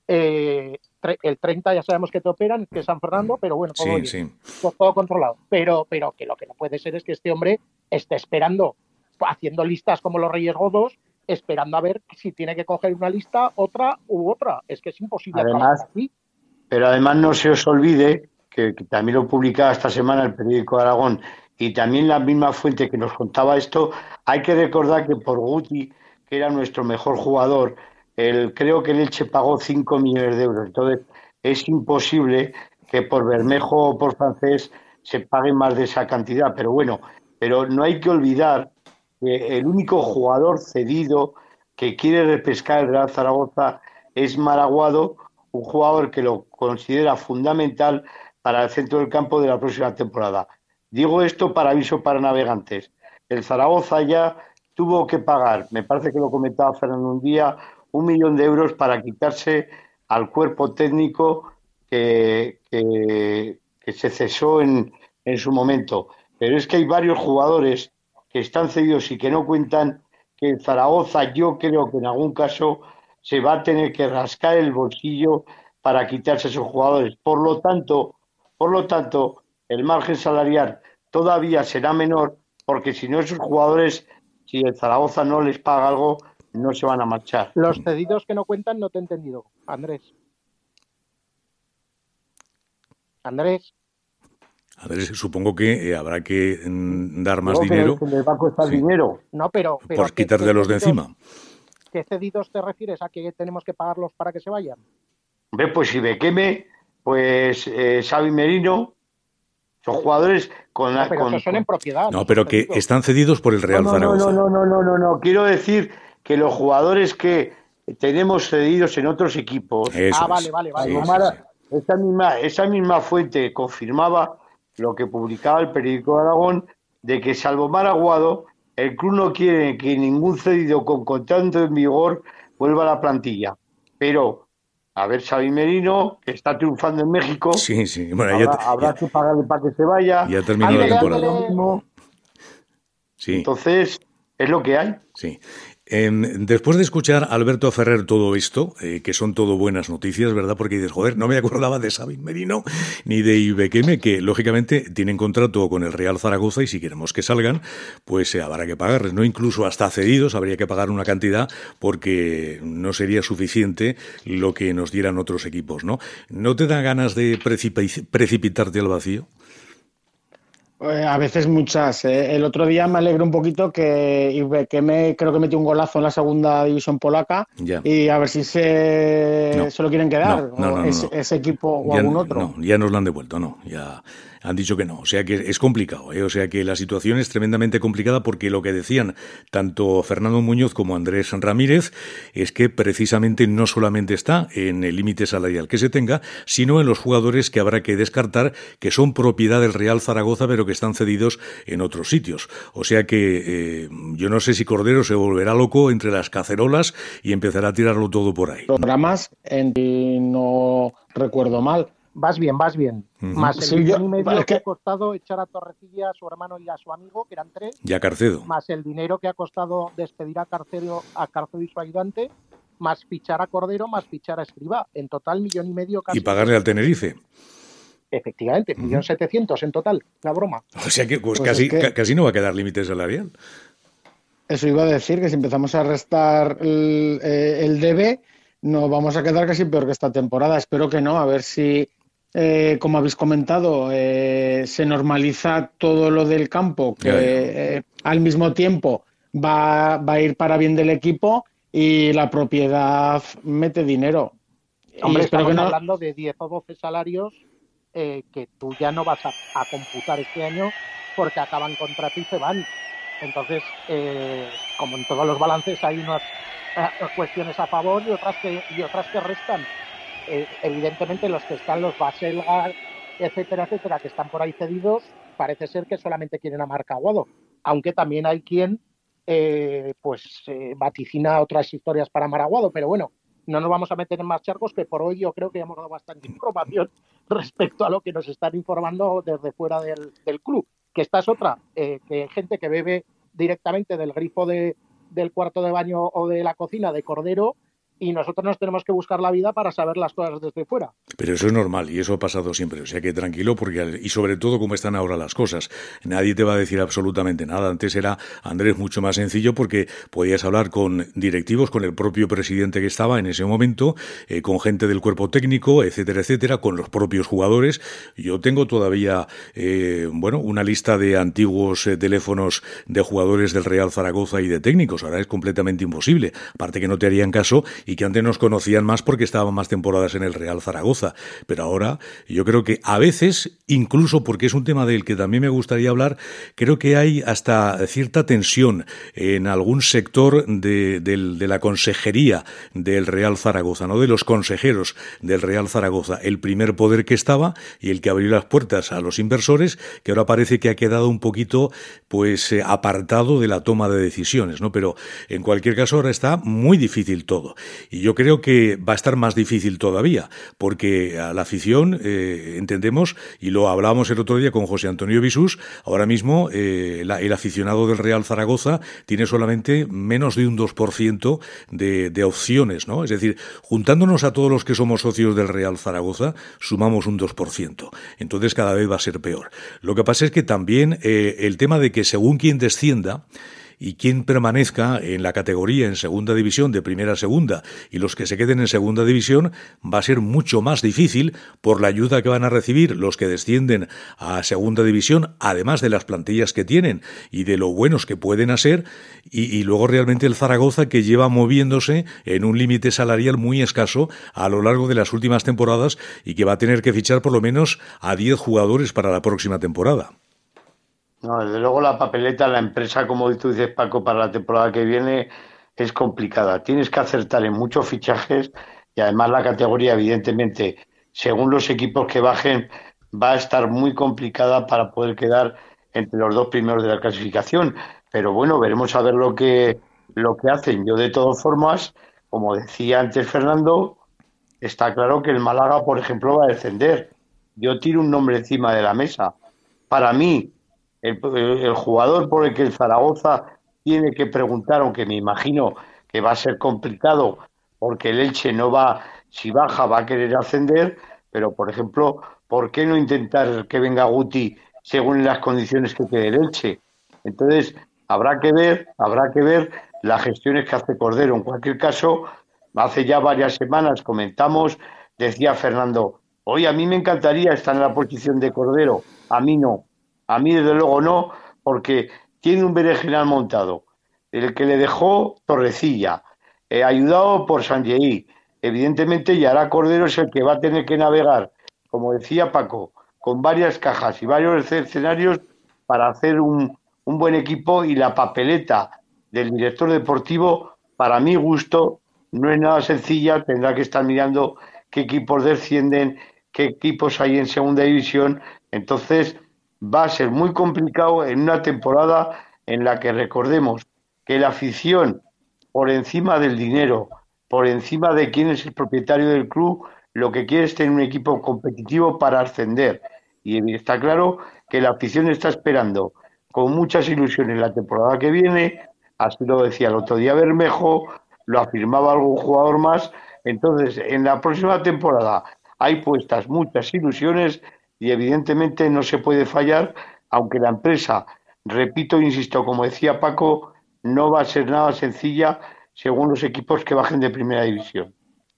eh, el treinta ya sabemos que te operan, que es San Fernando, pero bueno, todo, sí, sí. todo, todo controlado. Pero, pero que lo que no puede ser es que este hombre esté esperando, haciendo listas como los Reyes Godos, esperando a ver si tiene que coger una lista, otra u otra. Es que es imposible. Además, así. Pero además no se os olvide que, que también lo publicaba esta semana el periódico de Aragón y también la misma fuente que nos contaba esto, hay que recordar que por Guti, que era nuestro mejor jugador, el, creo que el Elche pagó cinco millones de euros. Entonces es imposible que por Bermejo o por Francés se pague más de esa cantidad. Pero bueno, pero no hay que olvidar que el único jugador cedido que quiere repescar el Real Zaragoza es Maraguado, un jugador que lo considera fundamental para el centro del campo de la próxima temporada. Digo esto para aviso para navegantes. El Zaragoza ya tuvo que pagar, me parece que lo comentaba Fernando un día, un millón de euros para quitarse al cuerpo técnico que, que, que se cesó en, en su momento. Pero es que hay varios jugadores que están cedidos y que no cuentan, que el Zaragoza yo creo que en algún caso se va a tener que rascar el bolsillo para quitarse a esos jugadores. Por lo tanto, por lo tanto, el margen salarial todavía será menor, porque si no esos jugadores, si el Zaragoza no les paga algo, no se van a marchar. Los cedidos que no cuentan, no te he entendido, Andrés. Andrés. Andrés, supongo que eh, habrá que mm, dar más no, dinero. Que les va a costar sí. dinero. No, pero, pero por quitárselos de encima. ¿Qué cedidos te refieres? ¿A que tenemos que pagarlos para que se vayan? Ve, pues si Bequeme, pues eh, Xavi Merino, son jugadores con la... No, pero con, son en propiedad. No, pero que cedidos. Están cedidos por el Real no, no, Zaragoza. No, no, no, no, no, no, quiero decir que los jugadores que tenemos cedidos en otros equipos... Eso ah, es. vale, vale, vale. Sí, Mara, sí, sí. Esa, misma, esa misma fuente confirmaba lo que publicaba el periódico de Aragón, de que salvo Maraguado, el club no quiere que ningún cedido con contrato en vigor vuelva a la plantilla. Pero, a ver, Xavi Merino, que está triunfando en México, sí, sí. Bueno, habrá, ya, habrá ya, que pagarle para que se vaya. Ya terminó la temporada. Lo mismo. Sí. Entonces, es lo que hay. Sí. Eh, después de escuchar a Alberto Ferrer todo esto, eh, que son todo buenas noticias, ¿verdad? Porque dices, joder, no me acordaba de Sabin Merino ni de Ibequeme, que lógicamente tienen contrato con el Real Zaragoza y si queremos que salgan, pues eh, habrá que pagarles, ¿no? Incluso hasta cedidos habría que pagar una cantidad porque no sería suficiente lo que nos dieran otros equipos, ¿no? ¿No te da ganas de precipi- precipitarte al vacío? A veces muchas. ¿eh? El otro día me alegro un poquito que Ibequeme creo que metió un golazo en la segunda división polaca ya. Y a ver si se, no. se lo quieren quedar, no, no, no, no, ese, no. ese equipo o ya, algún otro. No, ya nos lo han devuelto, no, ya han dicho que no. O sea que es complicado, ¿eh? O sea que la situación es tremendamente complicada porque lo que decían tanto Fernando Muñoz como Andrés Ramírez es que precisamente no solamente está en el límite salarial que se tenga, sino en los jugadores que habrá que descartar que son propiedad del Real Zaragoza pero que están cedidos en otros sitios. O sea que eh, yo no sé si Cordero se volverá loco entre las cacerolas y empezará a tirarlo todo por ahí. Programas, en, no recuerdo mal. Vas bien, vas bien. Uh-huh. Más el sí, millón yo, y medio es que ha costado echar a Torrecilla, a su hermano y a su amigo, que eran tres. Y a Carcedo. Más el dinero que ha costado despedir a Carcedo, a Carcedo y su ayudante, más fichar a Cordero, más fichar a Escribá. En total, millón y medio casi. Y pagarle al Tenerife. Efectivamente, un millón uh-huh. setecientos en total, la broma. O sea que pues, pues casi, es que casi no va a quedar límite salarial. Eso iba a decir, que si empezamos a restar el, eh, el D B, nos vamos a quedar casi peor que esta temporada. Espero que no, a ver si, eh, como habéis comentado, eh, se normaliza todo lo del campo, que eh, al mismo tiempo va, va a ir para bien del equipo y la propiedad mete dinero. Hombre, y estamos que no... hablando de diez o doce salarios eh, que tú ya no vas a, a computar este año porque acaban contrato y se van. Entonces, eh, como en todos los balances hay unas eh, cuestiones a favor y otras que, y otras que restan. Eh, evidentemente los que están, los Baselga, etcétera, etcétera, que están por ahí cedidos, parece ser que solamente quieren a Marc Aguado, aunque también hay quien eh, pues eh, vaticina otras historias para Marc Aguado, pero bueno, no nos vamos a meter en más charcos, que por hoy yo creo que ya hemos dado bastante información respecto a lo que nos están informando desde fuera del, del club. Que esta es otra, eh, que hay gente que bebe directamente del grifo de, del cuarto de baño o de la cocina de Cordero y nosotros nos tenemos que buscar la vida para saber las cosas desde fuera. Pero eso es normal y eso ha pasado siempre, o sea que tranquilo, porque y sobre todo como están ahora las cosas, nadie te va a decir absolutamente nada. Antes era, Andrés, mucho más sencillo porque podías hablar con directivos, con el propio presidente que estaba en ese momento, eh, con gente del cuerpo técnico, etcétera, etcétera, con los propios jugadores. Yo tengo todavía, eh, bueno, una lista de antiguos eh, teléfonos de jugadores del Real Zaragoza y de técnicos. Ahora es completamente imposible, aparte que no te harían caso y que antes nos conocían más porque estaban más temporadas en el Real Zaragoza. Pero ahora yo creo que a veces, incluso porque es un tema del que también me gustaría hablar, creo que hay hasta cierta tensión en algún sector de, de, de la consejería del Real Zaragoza, no de los consejeros del Real Zaragoza, el primer poder que estaba y el que abrió las puertas a los inversores, que ahora parece que ha quedado un poquito pues eh, apartado de la toma de decisiones, ¿no? Pero en cualquier caso ahora está muy difícil todo. Y yo creo que va a estar más difícil todavía, porque a la afición eh, entendemos, y lo hablábamos el otro día con José Antonio Bisús, ahora mismo eh, la, el aficionado del Real Zaragoza tiene solamente menos de un dos por ciento de, de opciones, ¿no? Es decir, juntándonos a todos los que somos socios del Real Zaragoza, sumamos un dos por ciento. Entonces cada vez va a ser peor. Lo que pasa es que también eh, el tema de que según quien descienda, y quien permanezca en la categoría en segunda división, de primera a segunda, y los que se queden en segunda división, va a ser mucho más difícil por la ayuda que van a recibir los que descienden a segunda división, además de las plantillas que tienen y de lo buenos que pueden hacer, y, y luego realmente el Zaragoza, que lleva moviéndose en un límite salarial muy escaso a lo largo de las últimas temporadas y que va a tener que fichar por lo menos a diez jugadores para la próxima temporada. No, desde luego la papeleta, la empresa, como tú dices, Paco, para la temporada que viene es complicada. Tienes que acertar en muchos fichajes y además la categoría, evidentemente, según los equipos que bajen, va a estar muy complicada para poder quedar entre los dos primeros de la clasificación. Pero bueno, veremos a ver lo que, lo que hacen. Yo, de todas formas, como decía antes Fernando, está claro que el Málaga, por ejemplo, va a descender. Yo tiro un nombre encima de la mesa. Para mí, El, el jugador por el que el Zaragoza tiene que preguntar, aunque me imagino que va a ser complicado, porque el Elche no va, si baja va a querer ascender, pero por ejemplo, ¿por qué no intentar que venga Guti según las condiciones que quede el Elche? Entonces, habrá que ver, habrá que ver las gestiones que hace Cordero. En cualquier caso, hace ya varias semanas comentamos, decía Fernando, oye, a mí me encantaría estar en la posición de Cordero, a mí no, a mí desde luego no, porque tiene un berenjenal montado, el que le dejó Torrecilla, eh, ayudado por Sanjei, evidentemente Yara Cordero es el que va a tener que navegar, como decía Paco, con varias cajas y varios escenarios para hacer un, un buen equipo, y la papeleta del director deportivo, para mi gusto, no es nada sencilla, tendrá que estar mirando qué equipos descienden, qué equipos hay en segunda división, entonces va a ser muy complicado en una temporada en la que recordemos que la afición, por encima del dinero, por encima de quién es el propietario del club, lo que quiere es tener un equipo competitivo para ascender. Y está claro que la afición está esperando con muchas ilusiones la temporada que viene, así lo decía el otro día Bermejo, lo afirmaba algún jugador más. Entonces, en la próxima temporada hay puestas muchas ilusiones y evidentemente no se puede fallar, aunque la empresa, repito e insisto, como decía Paco, no va a ser nada sencilla según los equipos que bajen de primera división.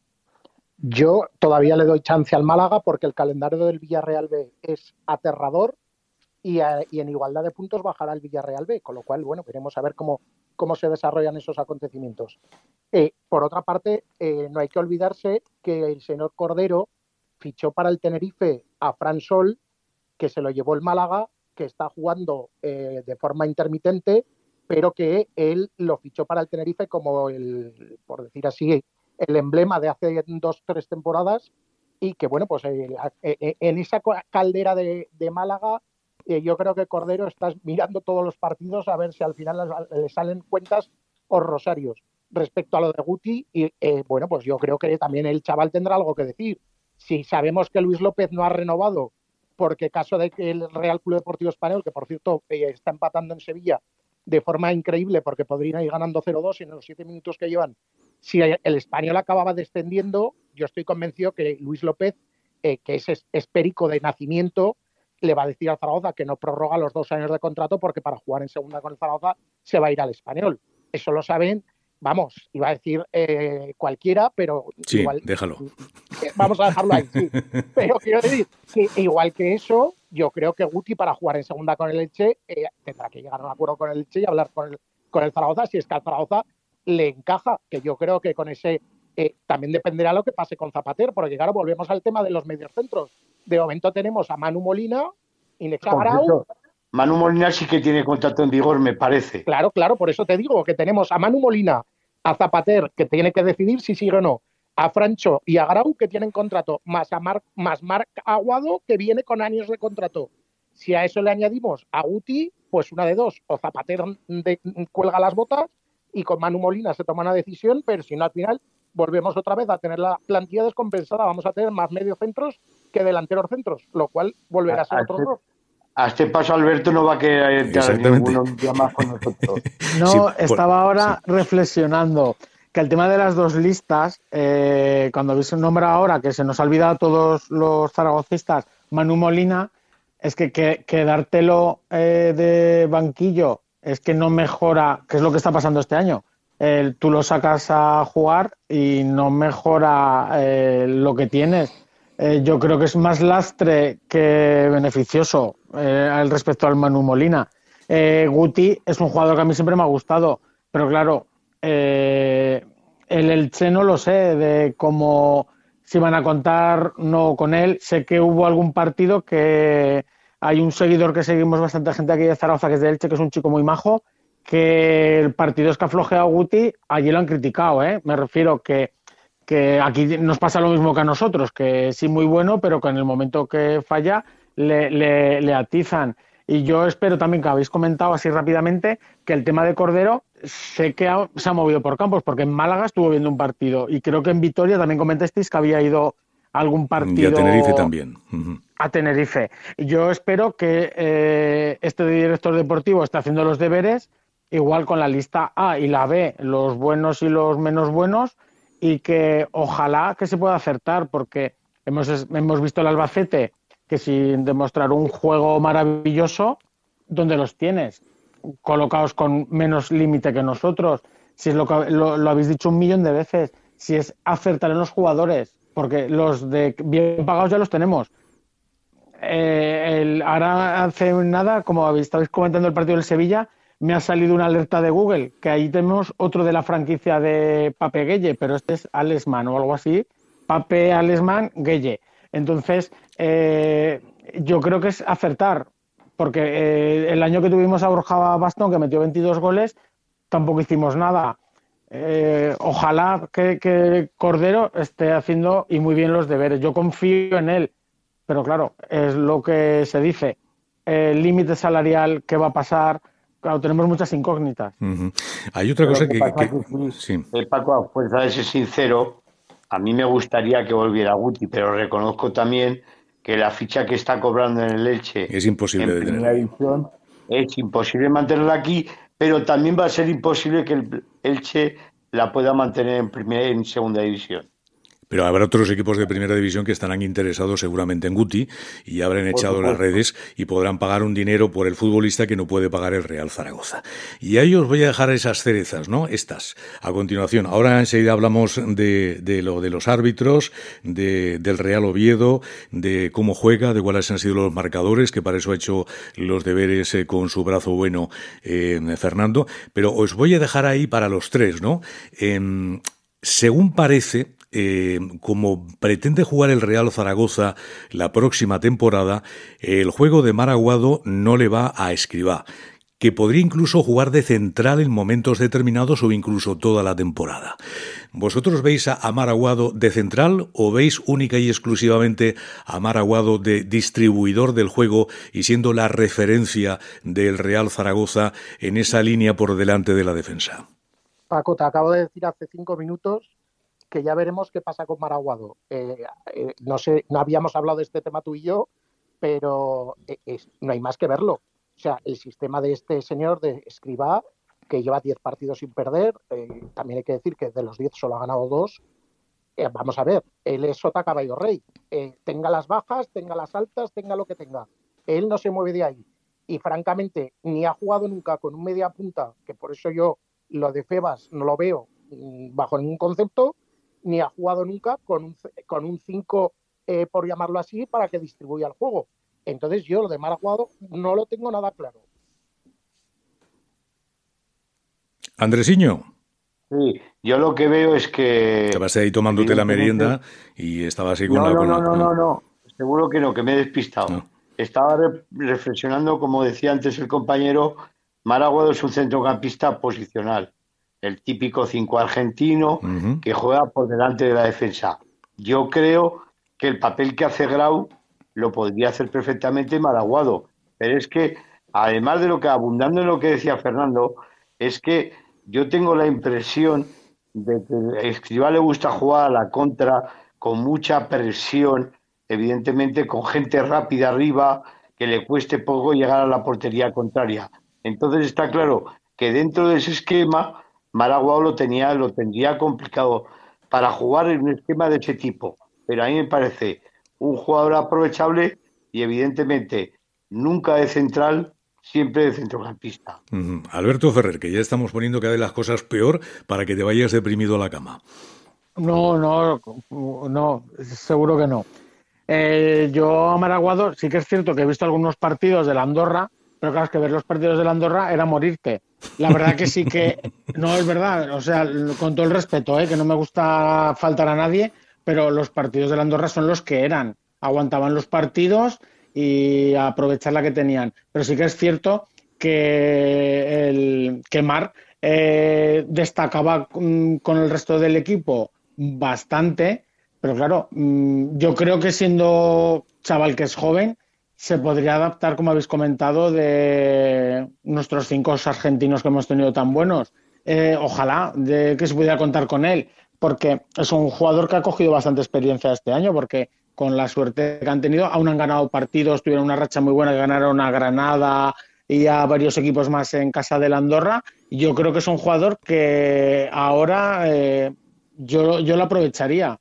Yo todavía le doy chance al Málaga porque el calendario del Villarreal B es aterrador y, a, y en igualdad de puntos bajará el Villarreal B, con lo cual, bueno, veremos a ver cómo, cómo se desarrollan esos acontecimientos. Eh, por otra parte, eh, no hay que olvidarse que el señor Cordero fichó para el Tenerife a Fran Sol, que se lo llevó el Málaga, que está jugando eh, de forma intermitente, pero que él lo fichó para el Tenerife como el, por decir así, el emblema de hace dos, tres temporadas, y que, bueno, pues eh, eh, en esa caldera de, de Málaga, eh, yo creo que Cordero está mirando todos los partidos a ver si al final le salen cuentas o rosarios. Respecto a lo de Guti, y, eh, bueno, pues yo creo que también el chaval tendrá algo que decir. Si sabemos que Luis López no ha renovado, porque caso de que el Real Club Deportivo Español, que por cierto eh, está empatando en Sevilla de forma increíble porque podrían ir ganando cero dos y en los siete minutos que llevan, si el Español acababa descendiendo, yo estoy convencido que Luis López, eh, que es espérico de nacimiento, le va a decir al Zaragoza que no prorroga los dos años de contrato porque para jugar en segunda con el Zaragoza se va a ir al Español. Eso lo saben, vamos, iba a decir eh, cualquiera, pero sí, igual... déjalo. Eh, vamos a dejarlo ahí, sí. Pero quiero decir que igual que eso, yo creo que Guti para jugar en segunda con el Elche eh, tendrá que llegar a un acuerdo con el Elche y hablar con el, con el Zaragoza, si es que al Zaragoza le encaja, que yo creo que con ese eh, también dependerá lo que pase con Zapater, porque claro, volvemos al tema de los mediocentros. De momento tenemos a Manu Molina y Necha Grau. Manu Molina sí que tiene contrato en vigor, me parece. Claro, claro, por eso te digo que tenemos a Manu Molina, a Zapater, que tiene que decidir si sigue o no, a Francho y a Grau, que tienen contrato, más a Marc, más Marc Aguado, que viene con años de contrato. Si a eso le añadimos a Guti, pues una de dos, o Zapater de, cuelga las botas y con Manu Molina se toma una decisión, pero si no, al final volvemos otra vez a tener la plantilla descompensada. Vamos a tener más mediocentros que delanteros centros, lo cual volverá a ser a otro error. A este paso Alberto no va a querer entrar ninguno día más con nosotros. No, sí, estaba por, ahora sí. reflexionando que el tema de las dos listas, eh, cuando habéis nombrado ahora que se nos ha olvidado a todos los zaragocistas, Manu Molina, es que, que quedártelo eh, de banquillo es que no mejora, que es lo que está pasando este año. Eh, tú lo sacas a jugar y no mejora eh, lo que tienes. Eh, yo creo que es más lastre que beneficioso eh, al respecto al Manu Molina. Eh, Guti es un jugador que a mí siempre me ha gustado, pero claro, eh, el Elche no lo sé de cómo, si van a contar no con él. Sé que hubo algún partido que hay un seguidor que seguimos bastante gente aquí de Zaragoza, que es de Elche, que es un chico muy majo, que el partido es que ha flojeado Guti, allí lo han criticado, ¿eh? Me refiero que, que aquí nos pasa lo mismo que a nosotros, que sí muy bueno, pero que en el momento que falla le, le, le atizan. Y yo espero también que habéis comentado así rápidamente que el tema de Cordero sé que ha, se ha movido por campos, porque en Málaga estuvo viendo un partido y creo que en Vitoria también comentasteis que había ido algún partido... Y a Tenerife también. Uh-huh. A Tenerife. Yo espero que eh, este director deportivo esté haciendo los deberes igual con la lista A y la B, los buenos y los menos buenos, y que ojalá que se pueda acertar, porque hemos, hemos visto el Albacete que sin demostrar un juego maravilloso, ¿dónde los tienes? Colocados con menos límite que nosotros. Si es lo que lo, lo habéis dicho un millón de veces, si es acertar en los jugadores, porque los de bien pagados ya los tenemos. Eh, el, ahora hace nada, como estabais comentando el partido del Sevilla, me ha salido una alerta de Google, que ahí tenemos otro de la franquicia de Pape Gueye, pero este es Alesman o algo así, Pape Alesman Gueye. Entonces, eh, yo creo que es acertar, porque eh, el año que tuvimos a Borja Bastón, que metió veintidós goles, tampoco hicimos nada. Eh, ojalá que, que Cordero esté haciendo y muy bien los deberes. Yo confío en él, pero claro, es lo que se dice. El límite salarial, ¿qué va a pasar? Claro, tenemos muchas incógnitas. Uh-huh. Hay otra pero cosa que... que, que, que sí. eh, Paco, a fuerza de ser sincero, a mí me gustaría que volviera Guti, pero reconozco también que la ficha que está cobrando en el Elche es imposible en de primera tener. división es imposible mantenerla aquí, pero también va a ser imposible que el Elche la pueda mantener en primera y en segunda división. Pero habrá otros equipos de primera división que estarán interesados seguramente en Guti y habrán echado las redes y podrán pagar un dinero por el futbolista que no puede pagar el Real Zaragoza. Y ahí os voy a dejar esas cerezas, ¿no? Estas, a continuación. Ahora enseguida hablamos de, de lo de los árbitros, de, del Real Oviedo, de cómo juega, de cuáles han sido los marcadores, que para eso ha hecho los deberes eh, con su brazo bueno eh, Fernando. Pero os voy a dejar ahí para los tres, ¿no? Eh, según parece... Eh, como pretende jugar el Real Zaragoza la próxima temporada, el juego de Marc Aguado no le va a Escribá, que podría incluso jugar de central en momentos determinados o incluso toda la temporada. ¿Vosotros veis a Marc Aguado de central o veis única y exclusivamente a Marc Aguado de distribuidor del juego y siendo la referencia del Real Zaragoza en esa línea por delante de la defensa? Paco, te acabo de decir hace cinco minutos que ya veremos qué pasa con Marc Aguado. Eh, eh, no sé, no habíamos hablado de este tema tú y yo, pero eh, es, no hay más que verlo. O sea, el sistema de este señor de Escribá, que lleva diez partidos sin perder, eh, también hay que decir que de los diez solo ha ganado dos. Eh, vamos a ver, él es sota caballo rey. Eh, tenga las bajas, tenga las altas, tenga lo que tenga. Él no se mueve de ahí. Y francamente, ni ha jugado nunca con un media punta, que por eso yo lo de Febas no lo veo bajo ningún concepto, ni ha jugado nunca con un con un cinco, eh, por llamarlo así, para que distribuya el juego. Entonces yo lo de Marc Aguado no lo tengo nada claro. Andresiño. Sí, yo lo que veo es que... Estabas ahí tomándote la merienda y estabas ahí con no, la... No, con no, la... no, no, no, seguro que no, que me he despistado. No. Estaba re- reflexionando, como decía antes el compañero, Marc Aguado es un centrocampista posicional. El típico cinco argentino uh-huh. que juega por delante de la defensa. Yo creo que el papel que hace Grau lo podría hacer perfectamente Marc Aguado, pero es que, además de lo que, abundando en lo que decía Fernando, es que yo tengo la impresión de que a Escribá le gusta jugar a la contra, con mucha presión, evidentemente con gente rápida arriba, que le cueste poco llegar a la portería contraria. Entonces está claro que dentro de ese esquema Marc Aguado lo tenía, lo tendría complicado para jugar en un esquema de ese tipo, pero a mí me parece un jugador aprovechable y evidentemente nunca de central, siempre de centrocampista. Uh-huh. Alberto Ferrer, que ya estamos poniendo cada vez las cosas peor para que te vayas deprimido a la cama. No, no, no, seguro que no. Eh, yo a Marc Aguado sí que es cierto que he visto algunos partidos de la Andorra, pero claro, es que ver los partidos de la Andorra era morirte. La verdad que sí que... No, es verdad, o sea, con todo el respeto, ¿eh? Que no me gusta faltar a nadie, pero los partidos de la Andorra son los que eran. Aguantaban los partidos y a aprovechar la que tenían. Pero sí que es cierto que, el, que Marc eh, destacaba con, con el resto del equipo bastante, pero claro, yo creo que siendo chaval que es joven, se podría adaptar, como habéis comentado, de nuestros cinco argentinos que hemos tenido tan buenos. Eh, ojalá de que se pudiera contar con él, porque es un jugador que ha cogido bastante experiencia este año, porque con la suerte que han tenido, aún han ganado partidos, tuvieron una racha muy buena, que ganaron a Granada, y a varios equipos más en casa del Andorra. Yo creo que es un jugador que ahora eh, yo, yo lo aprovecharía.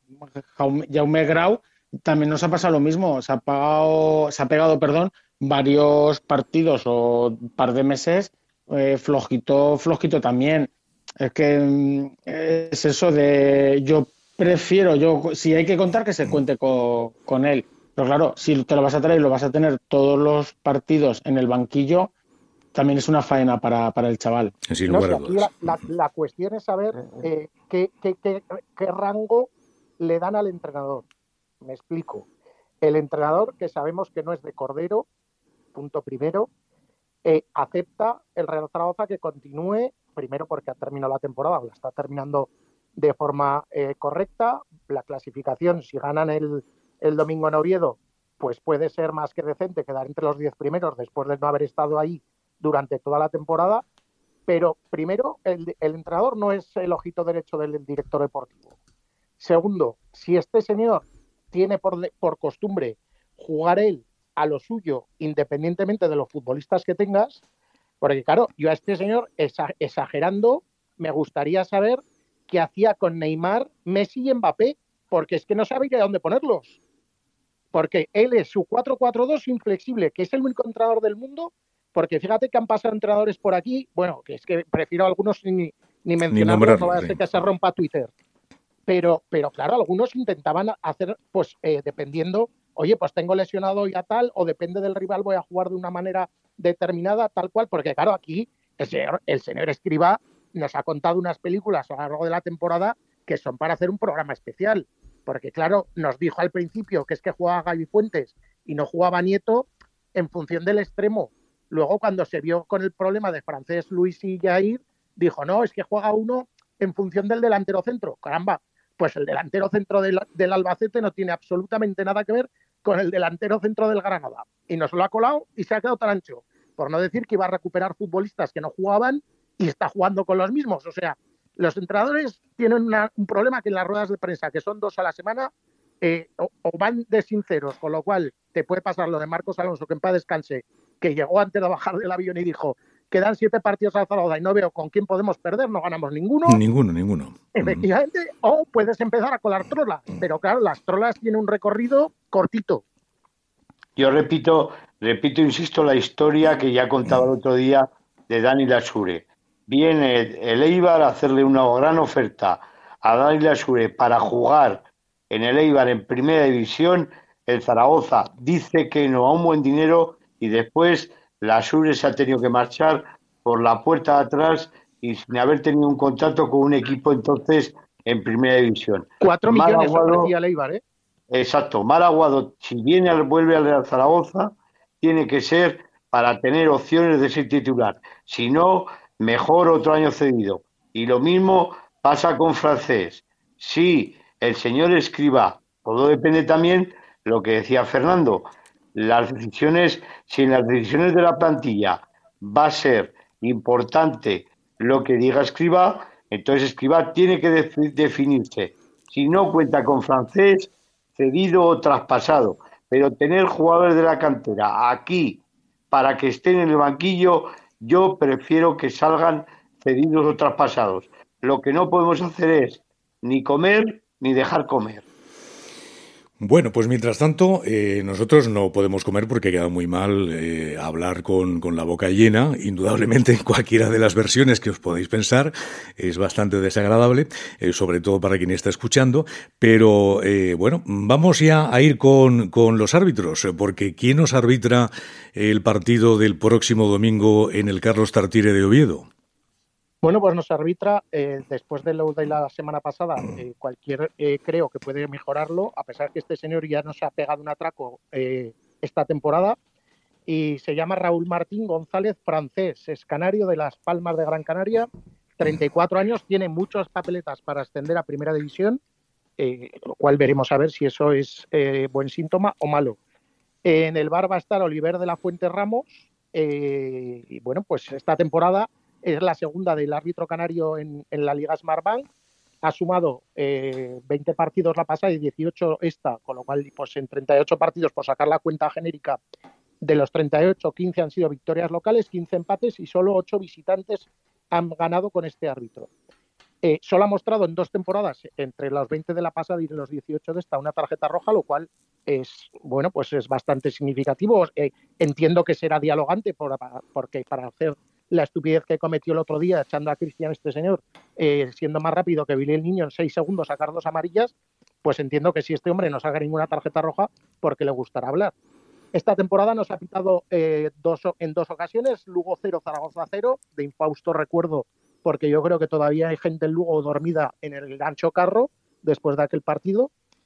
Jaume Grau también nos ha pasado lo mismo, se ha, pagado, se ha pegado perdón, varios partidos o un par de meses eh, flojito, flojito también. Es que es eso de yo prefiero, yo si hay que contar que se cuente con, con él. Pero claro, si te lo vas a traer y lo vas a tener todos los partidos en el banquillo, también es una faena para, para el chaval. Sin no, lugar si a aquí dudas. la, la, la cuestión es saber eh, qué, qué, qué, qué rango le dan al entrenador. Me explico. El entrenador, que sabemos que no es de Cordero, punto primero, eh, acepta el Real Zaragoza que continúe, primero porque ha terminado la temporada, o la está terminando de forma eh, correcta. La clasificación, si ganan el, el domingo en Oviedo, pues puede ser más que decente, quedar entre los diez primeros después de no haber estado ahí durante toda la temporada. Pero primero, el, el entrenador no es el ojito derecho del director deportivo. Segundo, si este señor tiene por, por costumbre jugar él a lo suyo, independientemente de los futbolistas que tengas, porque claro, yo a este señor, exagerando, me gustaría saber qué hacía con Neymar, Messi y Mbappé, porque es que no sabe de dónde ponerlos. Porque él es su cuatro cuatro dos inflexible, que es el único entrenador del mundo, porque fíjate que han pasado entrenadores por aquí, bueno, que es que prefiero a algunos ni, ni mencionarlos, no va a ser que se rompa Twitter. Pero, pero claro, algunos intentaban hacer, pues eh, dependiendo, oye, pues tengo lesionado ya tal, o depende del rival, voy a jugar de una manera determinada, tal cual, porque claro, aquí el señor, el señor Escribá nos ha contado unas películas a lo largo de la temporada que son para hacer un programa especial, porque claro, nos dijo al principio que es que jugaba Gaby Fuentes y no jugaba Nieto en función del extremo. Luego, cuando se vio con el problema de Francés, Luis y Jair, dijo, no, es que juega uno en función del delantero centro. Caramba, pues el delantero centro del, del Albacete no tiene absolutamente nada que ver con el delantero centro del Granada. Y nos lo ha colado y se ha quedado tan ancho. Por no decir que iba a recuperar futbolistas que no jugaban y está jugando con los mismos. O sea, los entrenadores tienen una, un problema que en las ruedas de prensa, que son dos a la semana, eh, o, o van de sinceros, con lo cual te puede pasar lo de Marcos Alonso, que en paz descanse, que llegó antes de bajar del avión y dijo, quedan siete partidos al Zaragoza y no veo con quién podemos perder, no ganamos ninguno. Ninguno, ninguno. Efectivamente, mm. o puedes empezar a colar trolas, pero claro, las trolas tienen un recorrido cortito. Yo repito, repito, insisto, la historia que ya contaba el otro día de Dani Lasure. Viene el Eibar a hacerle una gran oferta a Dani Lasure para jugar en el Eibar en primera división. El Zaragoza dice que no a un buen dinero y después Lasure se ha tenido que marchar por la puerta de atrás y sin haber tenido un contrato con un equipo entonces en primera división. Cuatro millones ofrecía el Eibar, ¿eh? Exacto, Mar Aguado, si viene al, vuelve al Real Zaragoza, tiene que ser para tener opciones de ser titular. Si no, mejor otro año cedido. Y lo mismo pasa con Francés. Si el señor Escribá, todo depende también lo que decía Fernando, las decisiones, si en las decisiones de la plantilla va a ser importante lo que diga Escribá, entonces Escribá tiene que def- definirse. Si no cuenta con Francés, cedido o traspasado, pero tener jugadores de la cantera aquí para que estén en el banquillo, yo prefiero que salgan cedidos o traspasados. Lo que no podemos hacer es ni comer ni dejar comer. Bueno, pues mientras tanto, eh, nosotros no podemos comer porque queda muy mal eh, hablar con, con la boca llena. Indudablemente, en cualquiera de las versiones que os podéis pensar, es bastante desagradable, eh, sobre todo para quien está escuchando. Pero, eh, bueno, vamos ya a ir con, con los árbitros, porque ¿quién nos arbitra el partido del próximo domingo en el Carlos Tartiere de Oviedo? Bueno, pues nos arbitra, eh, después de lo de la semana pasada, eh, cualquier, eh, creo que puede mejorarlo, a pesar que este señor ya nos ha pegado un atraco eh, esta temporada, y se llama Raúl Martín González Francés, es canario de Las Palmas de Gran Canaria, treinta y cuatro años, tiene muchas papeletas para ascender a Primera División, eh, lo cual veremos a ver si eso es eh, buen síntoma o malo. Eh, en el bar va a estar Oliver de la Fuente Ramos, eh, y bueno, pues esta temporada es la segunda del árbitro canario en, en la Liga Smartbank. Ha sumado eh, veinte partidos la pasada y dieciocho esta, con lo cual pues en treinta y ocho partidos, por sacar la cuenta genérica, De los treinta y ocho, quince han sido victorias locales, quince empates y solo ocho visitantes han ganado con este árbitro. Eh, solo ha mostrado en dos temporadas, entre los veinte de la pasada y los dieciocho de esta, una tarjeta roja, lo cual es, bueno, pues es bastante significativo. Eh, entiendo que será dialogante por, porque para hacer la estupidez que cometió el otro día echando a Cristian, este señor, eh, siendo más rápido que Billy el Niño en seis segundos sacar dos amarillas, pues entiendo que si este hombre no saca ninguna tarjeta roja, porque le gustará hablar. Esta temporada nos ha pitado eh, dos, en dos ocasiones, Lugo cero, Zaragoza cero, de infausto recuerdo, porque yo creo que todavía hay gente en Lugo dormida en el gancho carro después de aquel partido,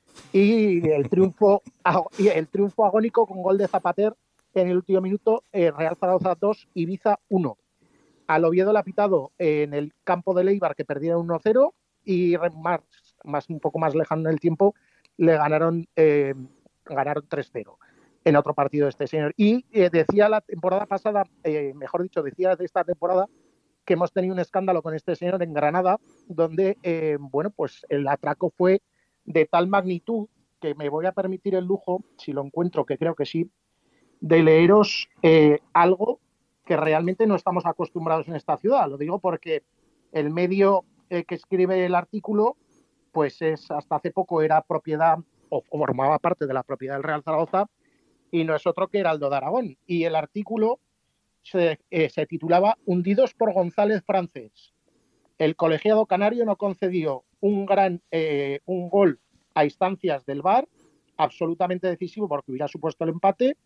y el triunfo, y el triunfo agónico con gol de Zapater en el último minuto, eh, Real Zaragoza dos, Ibiza uno. Al Oviedo le ha pitado en el campo de Eibar, que perdieron uno cero, y más, más un poco más lejano en el tiempo le ganaron, eh, ganaron tres cero en otro partido de este señor. Y eh, decía la temporada pasada, eh, mejor dicho, decía de esta temporada, que hemos tenido un escándalo con este señor en Granada, donde, eh, bueno, pues el atraco fue de tal magnitud que me voy a permitir el lujo, si lo encuentro, que creo que sí, de leeros eh, algo que realmente no estamos acostumbrados en esta ciudad. Lo digo porque el medio eh, que escribe el artículo, pues es hasta hace poco era propiedad o formaba parte de la propiedad del Real Zaragoza, y no es otro que Heraldo de Aragón. Y el artículo se, eh, se titulaba Hundidos por González Francés. El colegiado canario no concedió un gran eh, un gol a instancias del V A R, absolutamente decisivo porque hubiera supuesto el empate.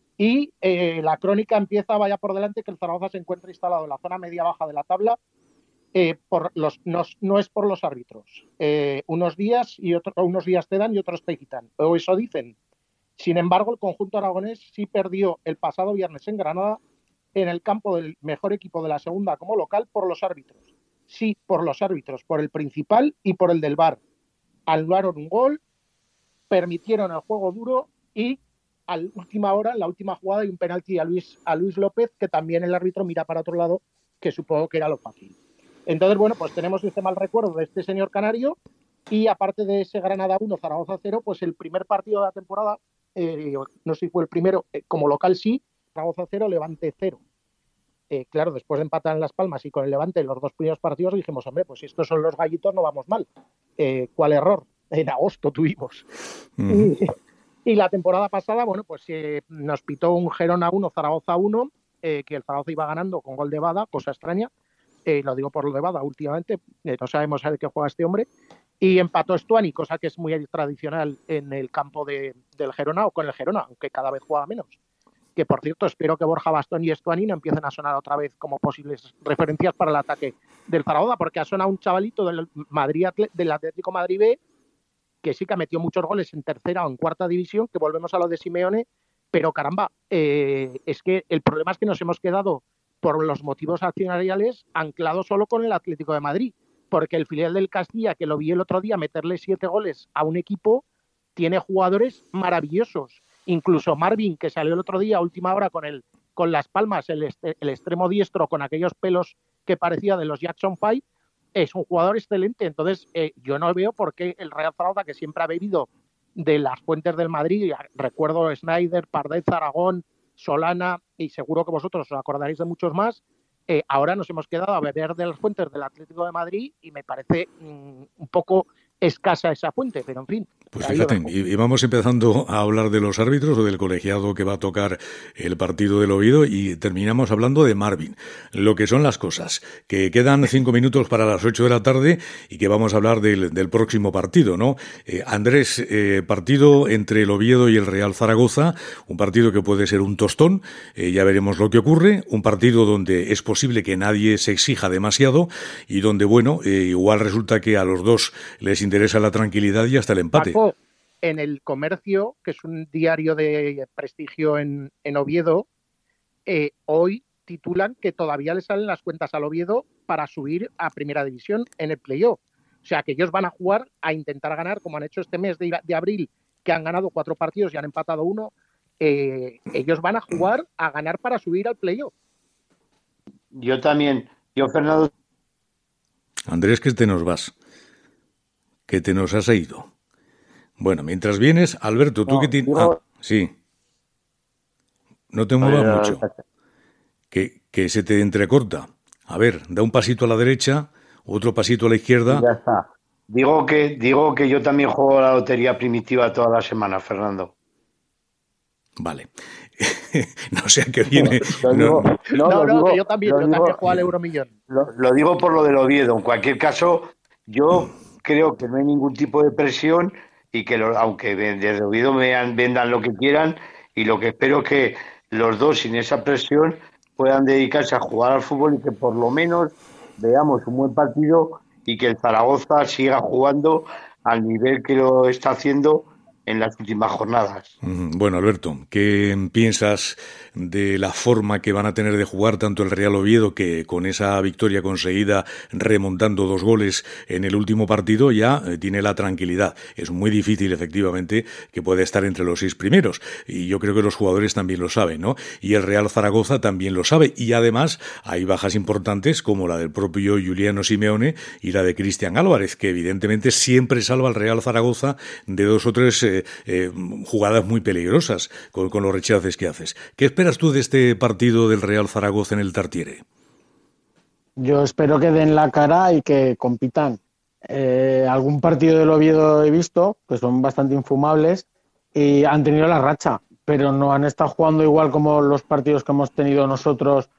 Y eh, la crónica empieza, vaya por delante, que el Zaragoza se encuentra instalado en la zona media-baja de la tabla. Eh, por los, no, no es por los árbitros. Eh, unos días y otro, unos días te dan y otros te quitan. O eso dicen. Sin embargo, el conjunto aragonés sí perdió el pasado viernes en Granada en el campo del mejor equipo de la segunda como local por los árbitros. Sí, por los árbitros, por el principal y por el del V A R. Anularon un gol, permitieron el juego duro y a la última hora, en la última jugada, hay un penalti a Luis, a Luis López, que también el árbitro mira para otro lado, que supongo que era lo fácil. Entonces, bueno, pues tenemos este mal recuerdo de este señor canario, y aparte de ese Granada uno, Zaragoza cero, pues el primer partido de la temporada, eh, no sé si fue el primero, eh, como local sí, Zaragoza cero, Levante cero. Eh, claro, después de empatar en Las Palmas y con el Levante en los dos primeros partidos, dijimos, hombre, pues si estos son los gallitos no vamos mal. Eh, ¿Cuál error? En agosto tuvimos. Mm. Y, y la temporada pasada, bueno, pues eh, nos pitó un Gerona uno, Zaragoza uno, eh, que el Zaragoza iba ganando con gol de Bada, cosa extraña. Eh, lo digo por lo de Bada últimamente, eh, no sabemos a qué juega este hombre. Y empató Stuani, cosa que es muy tradicional en el campo de, del Gerona o con el Gerona, aunque cada vez juega menos. Que, por cierto, espero que Borja Bastón y Stuani no empiecen a sonar otra vez como posibles referencias para el ataque del Zaragoza, porque ha sonado un chavalito del, Madrid, del Atlético Madrid B, que sí que ha metido muchos goles en tercera o en cuarta división, que volvemos a lo de Simeone, pero caramba, eh, es que el problema es que nos hemos quedado, por los motivos accionariales, anclados solo con el Atlético de Madrid, porque el filial del Castilla, que lo vi el otro día meterle siete goles a un equipo, tiene jugadores maravillosos. Incluso Marvin, que salió el otro día a última hora con el con Las Palmas, el, este, el extremo diestro con aquellos pelos que parecía de los Jackson Five, es un jugador excelente. Entonces, eh, yo no veo por qué el Real Zaragoza, que siempre ha bebido de las fuentes del Madrid, recuerdo Snyder, Pardet, Aragón, Solana, y seguro que vosotros os acordaréis de muchos más, eh, ahora nos hemos quedado a beber de las fuentes del Atlético de Madrid y me parece mmm, un poco escasa esa fuente, pero en fin. Pues fíjate, y vamos empezando a hablar de los árbitros o del colegiado que va a tocar el partido del Oviedo y terminamos hablando de Marvin. Lo que son las cosas, que quedan cinco minutos para las ocho de la tarde y que vamos a hablar del, del próximo partido, ¿no? Eh, Andrés, eh, partido entre el Oviedo y el Real Zaragoza, un partido que puede ser un tostón, eh, ya veremos lo que ocurre, un partido donde es posible que nadie se exija demasiado y donde, bueno, eh, igual resulta que a los dos les interesa la tranquilidad y hasta el empate. Paco, en El Comercio, que es un diario de prestigio en, en Oviedo, eh, hoy titulan que todavía le salen las cuentas al Oviedo para subir a Primera División en el playoff. O sea, que ellos van a jugar a intentar ganar, como han hecho este mes de, de abril, que han ganado cuatro partidos y han empatado uno. Eh, ellos van a jugar a ganar para subir al playoff. Yo también. Yo, Fernando. Andrés, que te nos vas. Que te nos has ido. Bueno, mientras vienes, Alberto, tú no, que tienes... Digo... Ah, sí. no te muevas no, mucho, que, que se te entrecorta. A ver, da un pasito a la derecha, otro pasito a la izquierda. Ya está. Digo que, digo que yo también juego a la lotería primitiva toda la semana, Fernando. Vale. No sé a qué viene. No, no, no, no, no digo, que yo también, yo digo, también juego al Euromillón. Lo, lo digo por lo del Oviedo. En cualquier caso, yo creo que no hay ningún tipo de presión y que lo, aunque desde Oviedo me vendan lo que quieran, y lo que espero es que los dos sin esa presión puedan dedicarse a jugar al fútbol y que por lo menos veamos un buen partido y que el Zaragoza siga jugando al nivel que lo está haciendo en las últimas jornadas. Bueno, Alberto, ¿qué piensas de la forma que van a tener de jugar tanto el Real Oviedo, que con esa victoria conseguida remontando dos goles en el último partido ya eh, tiene la tranquilidad? Es muy difícil, efectivamente, que pueda estar entre los seis primeros, y yo creo que los jugadores también lo saben, ¿no? Y el Real Zaragoza también lo sabe, y además hay bajas importantes como la del propio Giuliano Simeone y la de Cristian Álvarez, que evidentemente siempre salva al Real Zaragoza de dos o tres eh, eh, jugadas muy peligrosas con, con los rechaces que haces. ¿Qué esperas tú de este partido del Real Zaragoza en el Tartiere? Yo espero que den la cara y que compitan. Eh, algún partido del Oviedo he visto, que son bastante infumables, y han tenido la racha, pero no han estado jugando igual como los partidos que hemos tenido nosotros,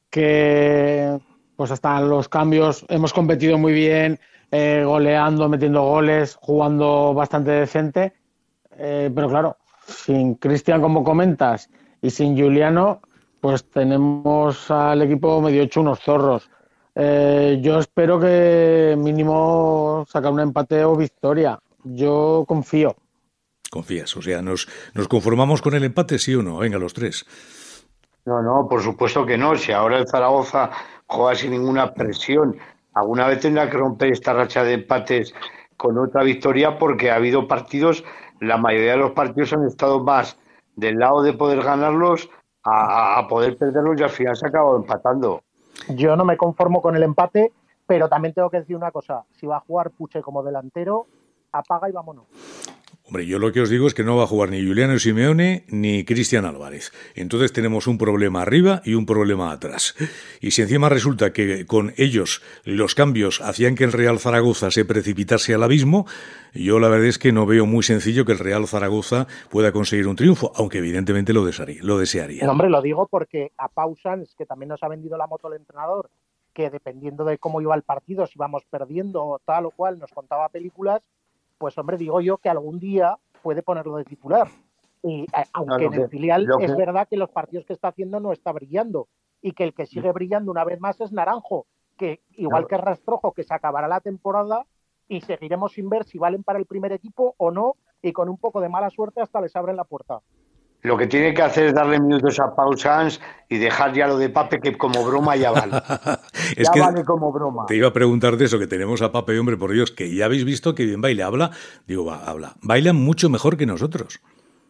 que pues hasta los cambios hemos competido muy bien, eh, goleando, metiendo goles, jugando bastante decente, eh, pero claro, sin Cristian, como comentas, y sin Giuliano, pues tenemos al equipo medio hecho unos zorros. Eh, yo espero que mínimo sacar un empate o victoria. Yo confío. Confías, o sea, ¿nos, nos conformamos con el empate, sí o no? Venga, los tres. No, no, por supuesto que no. Si ahora el Zaragoza juega sin ninguna presión, alguna vez tendrá que romper esta racha de empates con otra victoria, porque ha habido partidos, la mayoría de los partidos han estado más del lado de poder ganarlos a, a poder perderlos, y al final se ha acabado empatando. Yo no me conformo con el empate, pero también tengo que decir una cosa: si va a jugar Puche como delantero, apaga y vámonos. Hombre, yo lo que os digo es que no va a jugar ni Giuliano Simeone ni Cristian Álvarez. Entonces tenemos un problema arriba y un problema atrás. Y si encima resulta que con ellos los cambios hacían que el Real Zaragoza se precipitase al abismo, yo la verdad es que no veo muy sencillo que el Real Zaragoza pueda conseguir un triunfo, aunque evidentemente lo desearía. Lo desearía. No, hombre, lo digo porque a Pau Sanz, que también nos ha vendido la moto el entrenador, que dependiendo de cómo iba el partido, si íbamos perdiendo o tal o cual, nos contaba películas. Pues hombre, digo yo que algún día puede ponerlo de titular. Y eh, aunque no, en el filial que... es verdad que los partidos que está haciendo no está brillando, y que el que sigue brillando una vez más es Naranjo, que igual no. que Rastrojo, que se acabará la temporada y seguiremos sin ver si valen para el primer equipo o no, y con un poco de mala suerte hasta les abren la puerta. Lo que tiene que hacer es darle minutos a Pau Sanz y dejar ya lo de Pape, que como broma ya vale. Es ya que vale como broma. Te iba a preguntar de eso, que tenemos a Pape, hombre, por Dios, que ya habéis visto que bien baila. Habla, digo, va, habla. Bailan mucho mejor que nosotros.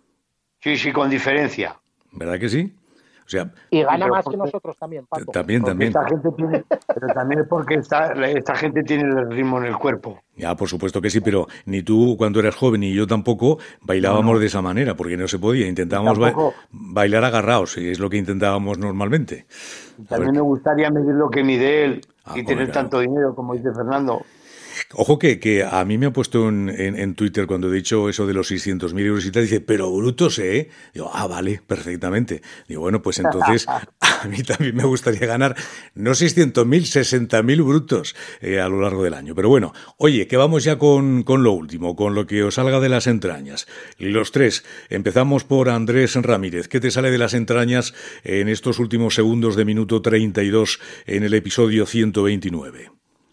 Sí, sí, con diferencia. ¿Verdad que sí? O sea, y gana más porque, que nosotros también, Paco. También, porque también. Esta gente tiene, pero también es porque esta, esta gente tiene el ritmo en el cuerpo. Ya, por supuesto que sí, pero ni tú cuando eras joven ni yo tampoco bailábamos no, no. de esa manera, porque no se podía. Intentábamos ba- bailar agarrados, y es lo que intentábamos normalmente. A También ver, me gustaría medir lo que mide él ah, y tener claro. tanto dinero, como dice Fernando. Ojo que, que a mí me ha puesto en, en, en Twitter cuando he dicho eso de los seiscientos mil euros y tal, dice, pero brutos, ¿eh? Digo, ah, vale, perfectamente. Digo, bueno, pues entonces a mí también me gustaría ganar, no seiscientos mil, sesenta mil brutos eh, a lo largo del año. Pero bueno, oye, que vamos ya con, con lo último, con lo que os salga de las entrañas. Los tres, empezamos por Andrés Ramírez. ¿Qué te sale de las entrañas en estos últimos segundos de minuto treinta y dos en el episodio ciento veintinueve?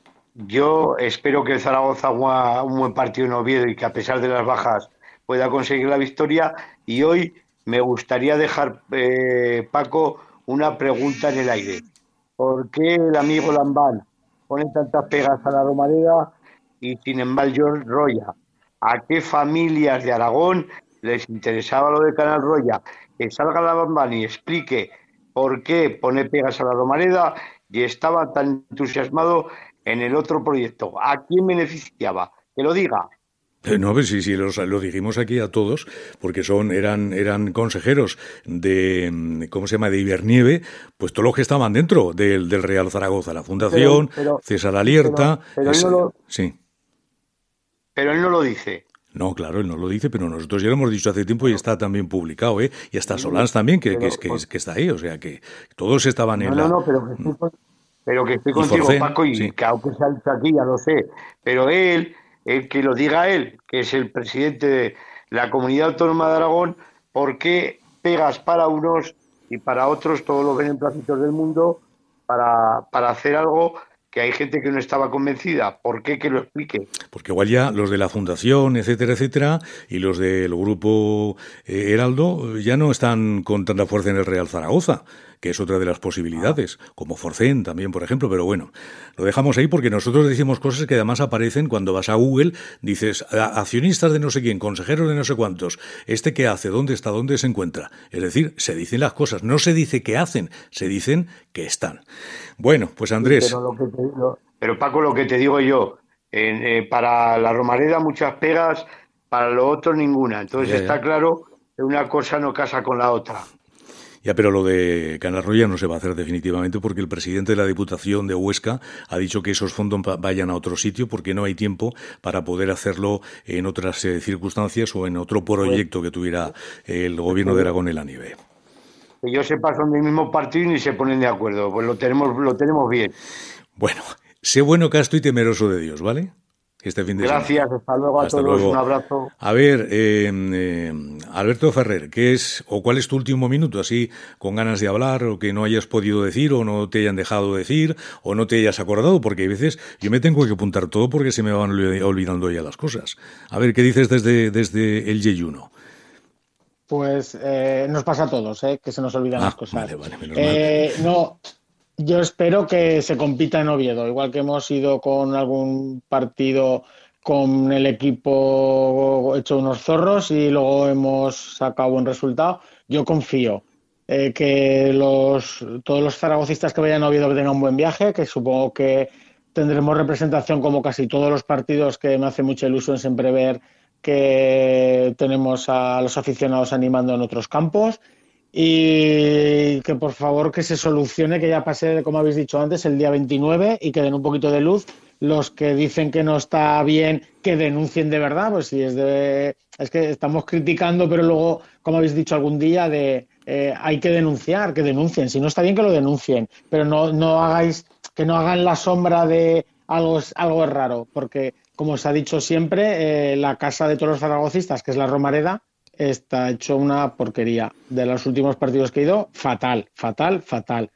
Yo espero que el Zaragoza haga un buen partido en Oviedo y que a pesar de las bajas pueda conseguir la victoria. Y hoy me gustaría dejar, eh, Paco, una pregunta en el aire. ¿Por qué el amigo Lambán pone tantas pegas a la Romareda y sin embargo Roya? ¿A qué familias de Aragón les interesaba lo de Canal Roya? Que salga Lambán y explique por qué pone pegas a la Romareda y estaba tan entusiasmado en el otro proyecto. ¿A quién beneficiaba? Que lo diga. No, pues sí, sí, los, lo dijimos aquí a todos, porque son, eran, eran consejeros de, ¿cómo se llama?, de Ibernieve, pues todos los que estaban dentro del, del Real Zaragoza, la Fundación, pero, pero, César Alierta. Pero, pero, él no lo, sí. pero él no lo dice. No, claro, él no lo dice, pero nosotros ya lo hemos dicho hace tiempo y está también publicado, ¿eh? Y hasta Solans también, que, pero, que, que, que está ahí, o sea, que todos estaban no, en no, la... No, no, pero que estoy, pero que estoy contigo, Forcén, Paco, y sí. que aunque se ha dicho aquí, ya lo sé, pero él... El que lo diga él, que es el presidente de la Comunidad Autónoma de Aragón, ¿por qué pegas para unos y para otros todos los beneplácitos del mundo para, para hacer algo que hay gente que no estaba convencida? ¿Por qué? Que lo explique. Porque igual ya los de la Fundación, etcétera, etcétera, y los del Grupo eh, Heraldo ya no están con tanta fuerza en el Real Zaragoza, que es otra de las posibilidades, como Forcén también, por ejemplo, pero bueno, lo dejamos ahí porque nosotros decimos cosas que además aparecen cuando vas a Google, dices, accionistas de no sé quién, consejeros de no sé cuántos, ¿este qué hace? ¿Dónde está? ¿Dónde se encuentra? Es decir, se dicen las cosas, no se dice qué hacen, se dicen que están. Bueno, pues Andrés... Pero, lo que te digo, pero Paco, lo que te digo yo, eh, eh, para la Romareda muchas pegas, para lo otro ninguna, entonces ya, ya. Está claro que una cosa no casa con la otra. Ya, pero lo de Canarroya no se va a hacer definitivamente porque el presidente de la Diputación de Huesca ha dicho que esos fondos vayan a otro sitio porque no hay tiempo para poder hacerlo en otras eh, circunstancias o en otro proyecto que tuviera el gobierno de Aragón en la nieve. Que yo sepa, son del mismo partido y ni se ponen de acuerdo, pues lo tenemos, lo tenemos bien. Bueno, sé bueno, casto y temeroso de Dios, ¿vale? Este fin de Gracias, semana. hasta luego a hasta todos, luego. Un abrazo. A ver, eh, eh, Alberto Ferrer, ¿qué es o cuál es tu último minuto? Así, con ganas de hablar, o que no hayas podido decir, o no te hayan dejado decir, o no te hayas acordado, porque hay veces yo me tengo que apuntar todo porque se me van olvidando ya las cosas. A ver, ¿qué dices desde, desde el Yeyuno? Pues eh, nos pasa a todos, ¿eh? Que se nos olvidan ah, las cosas. Vale, vale, menos eh, mal. No, yo espero que se compita en Oviedo, igual que hemos ido con algún partido con el equipo hecho unos zorros y luego hemos sacado buen resultado. Yo confío eh, que los todos los zaragocistas que vayan a Oviedo que tengan un buen viaje, que supongo que tendremos representación como casi todos los partidos, que me hace mucha ilusión siempre ver que tenemos a los aficionados animando en otros campos. Y que por favor que se solucione, que ya pase, como habéis dicho antes, el día veintinueve y que den un poquito de luz. Los que dicen que no está bien, que denuncien de verdad, pues si es de... Es que estamos criticando, pero luego, como habéis dicho algún día, de eh, hay que denunciar, que denuncien. Si no está bien, que lo denuncien, pero no, no hagáis, que no hagan la sombra de algo, algo es raro, porque como se ha dicho siempre, eh, la casa de todos los zaragocistas, que es la Romareda, está hecho una porquería. De los últimos partidos que he ido, fatal, fatal, fatal.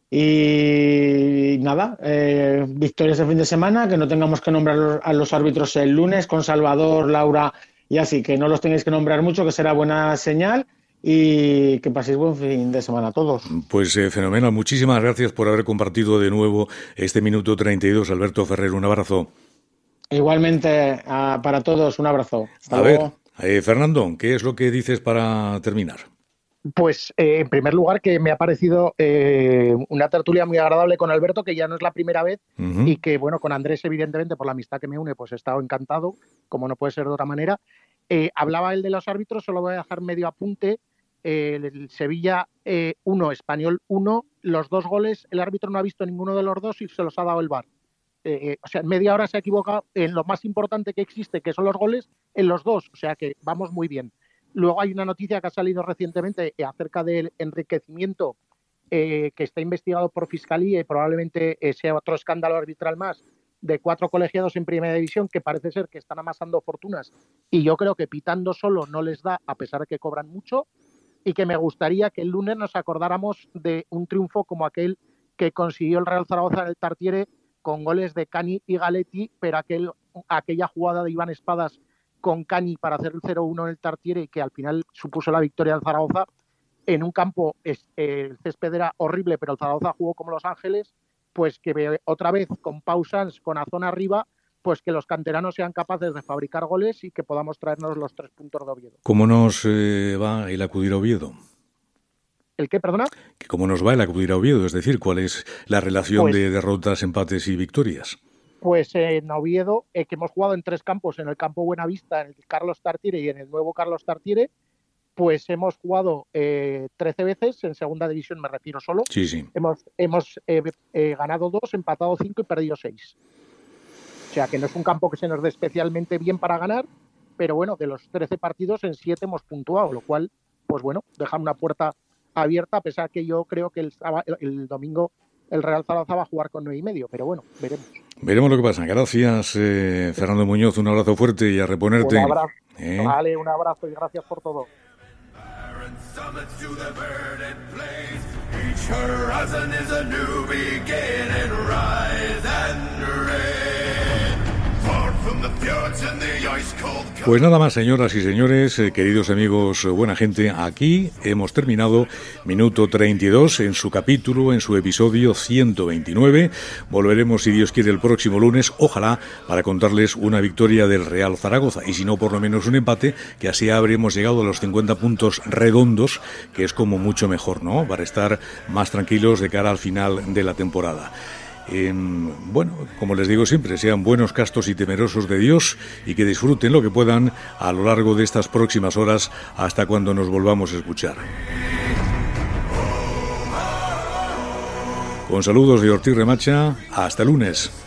Y nada, eh, victorias de fin de semana, que no tengamos que nombrar a los árbitros el lunes con Salvador, Laura y así, que no los tengáis que nombrar mucho, que será buena señal, y que paséis buen fin de semana a todos. Pues eh, fenomenal, muchísimas gracias por haber compartido de nuevo este minuto treinta y dos, Alberto Ferrer, un abrazo. Igualmente, a, para todos, un abrazo. Hasta a luego. ver, eh, Fernando, ¿qué es lo que dices para terminar? Pues, eh, en primer lugar, que me ha parecido eh, una tertulia muy agradable con Alberto, que ya no es la primera vez, uh-huh. y que, bueno, con Andrés, evidentemente, por la amistad que me une, pues he estado encantado, como no puede ser de otra manera. Eh, hablaba él de los árbitros, solo voy a dejar medio apunte. Eh, el Sevilla uno, eh, Español uno, los dos goles, el árbitro no ha visto ninguno de los dos y se los ha dado el V A R. Eh, o sea, en media hora se ha equivocado en lo más importante que existe, que son los goles, en los dos, o sea que vamos muy bien. Luego hay una noticia que ha salido recientemente eh, acerca del enriquecimiento eh, que está investigado por Fiscalía y probablemente eh, sea otro escándalo arbitral más de cuatro colegiados en Primera División que parece ser que están amasando fortunas y yo creo que pitando solo no les da, a pesar de que cobran mucho, y que me gustaría que el lunes nos acordáramos de un triunfo como aquel que consiguió el Real Zaragoza en el Tartiere con goles de Cani y Galetti, pero aquel, aquella jugada de Iván Espadas con Cani para hacer el cero uno en el Tartiere, que al final supuso la victoria del Zaragoza, en un campo, es, eh, el césped era horrible, pero el Zaragoza jugó como Los Ángeles, pues que otra vez con Pau Sanz, con Azón arriba, pues que los canteranos sean capaces de fabricar goles y que podamos traernos los tres puntos de Oviedo. ¿Cómo nos eh, va el acudir a Oviedo? ¿El qué, perdona? ¿Cómo nos va el acudir a Oviedo? Es decir, ¿cuál es la relación pues, de derrotas, empates y victorias? Pues en Oviedo, eh, que hemos jugado en tres campos, en el campo Buenavista, en el Carlos Tartiere y en el nuevo Carlos Tartiere, pues hemos jugado eh, trece veces, en segunda división me refiero solo. Sí, sí. Hemos, hemos eh, eh, ganado dos, empatado cinco y perdido seis. O sea que no es un campo que se nos dé especialmente bien para ganar, pero bueno, de los trece partidos en siete hemos puntuado, lo cual, pues bueno, deja una puerta abierta, a pesar que yo creo que el, el, el domingo el Real Zaragoza va a jugar con nueve y medio, pero bueno, veremos. Veremos lo que pasa. Gracias, eh, Fernando Muñoz, un abrazo fuerte y a reponerte. Un abrazo. ¿Eh? Vale, un abrazo y gracias por todo. Pues nada más, señoras y señores, eh, queridos amigos, eh, buena gente, aquí hemos terminado Minuto treinta y dos en su capítulo, en su episodio ciento veintinueve. Volveremos, si Dios quiere, el próximo lunes, ojalá, para contarles una victoria del Real Zaragoza, y si no, por lo menos un empate, que así habremos llegado a los cincuenta puntos redondos, que es como mucho mejor, ¿no?, para estar más tranquilos de cara al final de la temporada. Eh, bueno, como les digo siempre, sean buenos, castos y temerosos de Dios y que disfruten lo que puedan a lo largo de estas próximas horas hasta cuando nos volvamos a escuchar. Con saludos de Ortiz Remacha, hasta el lunes.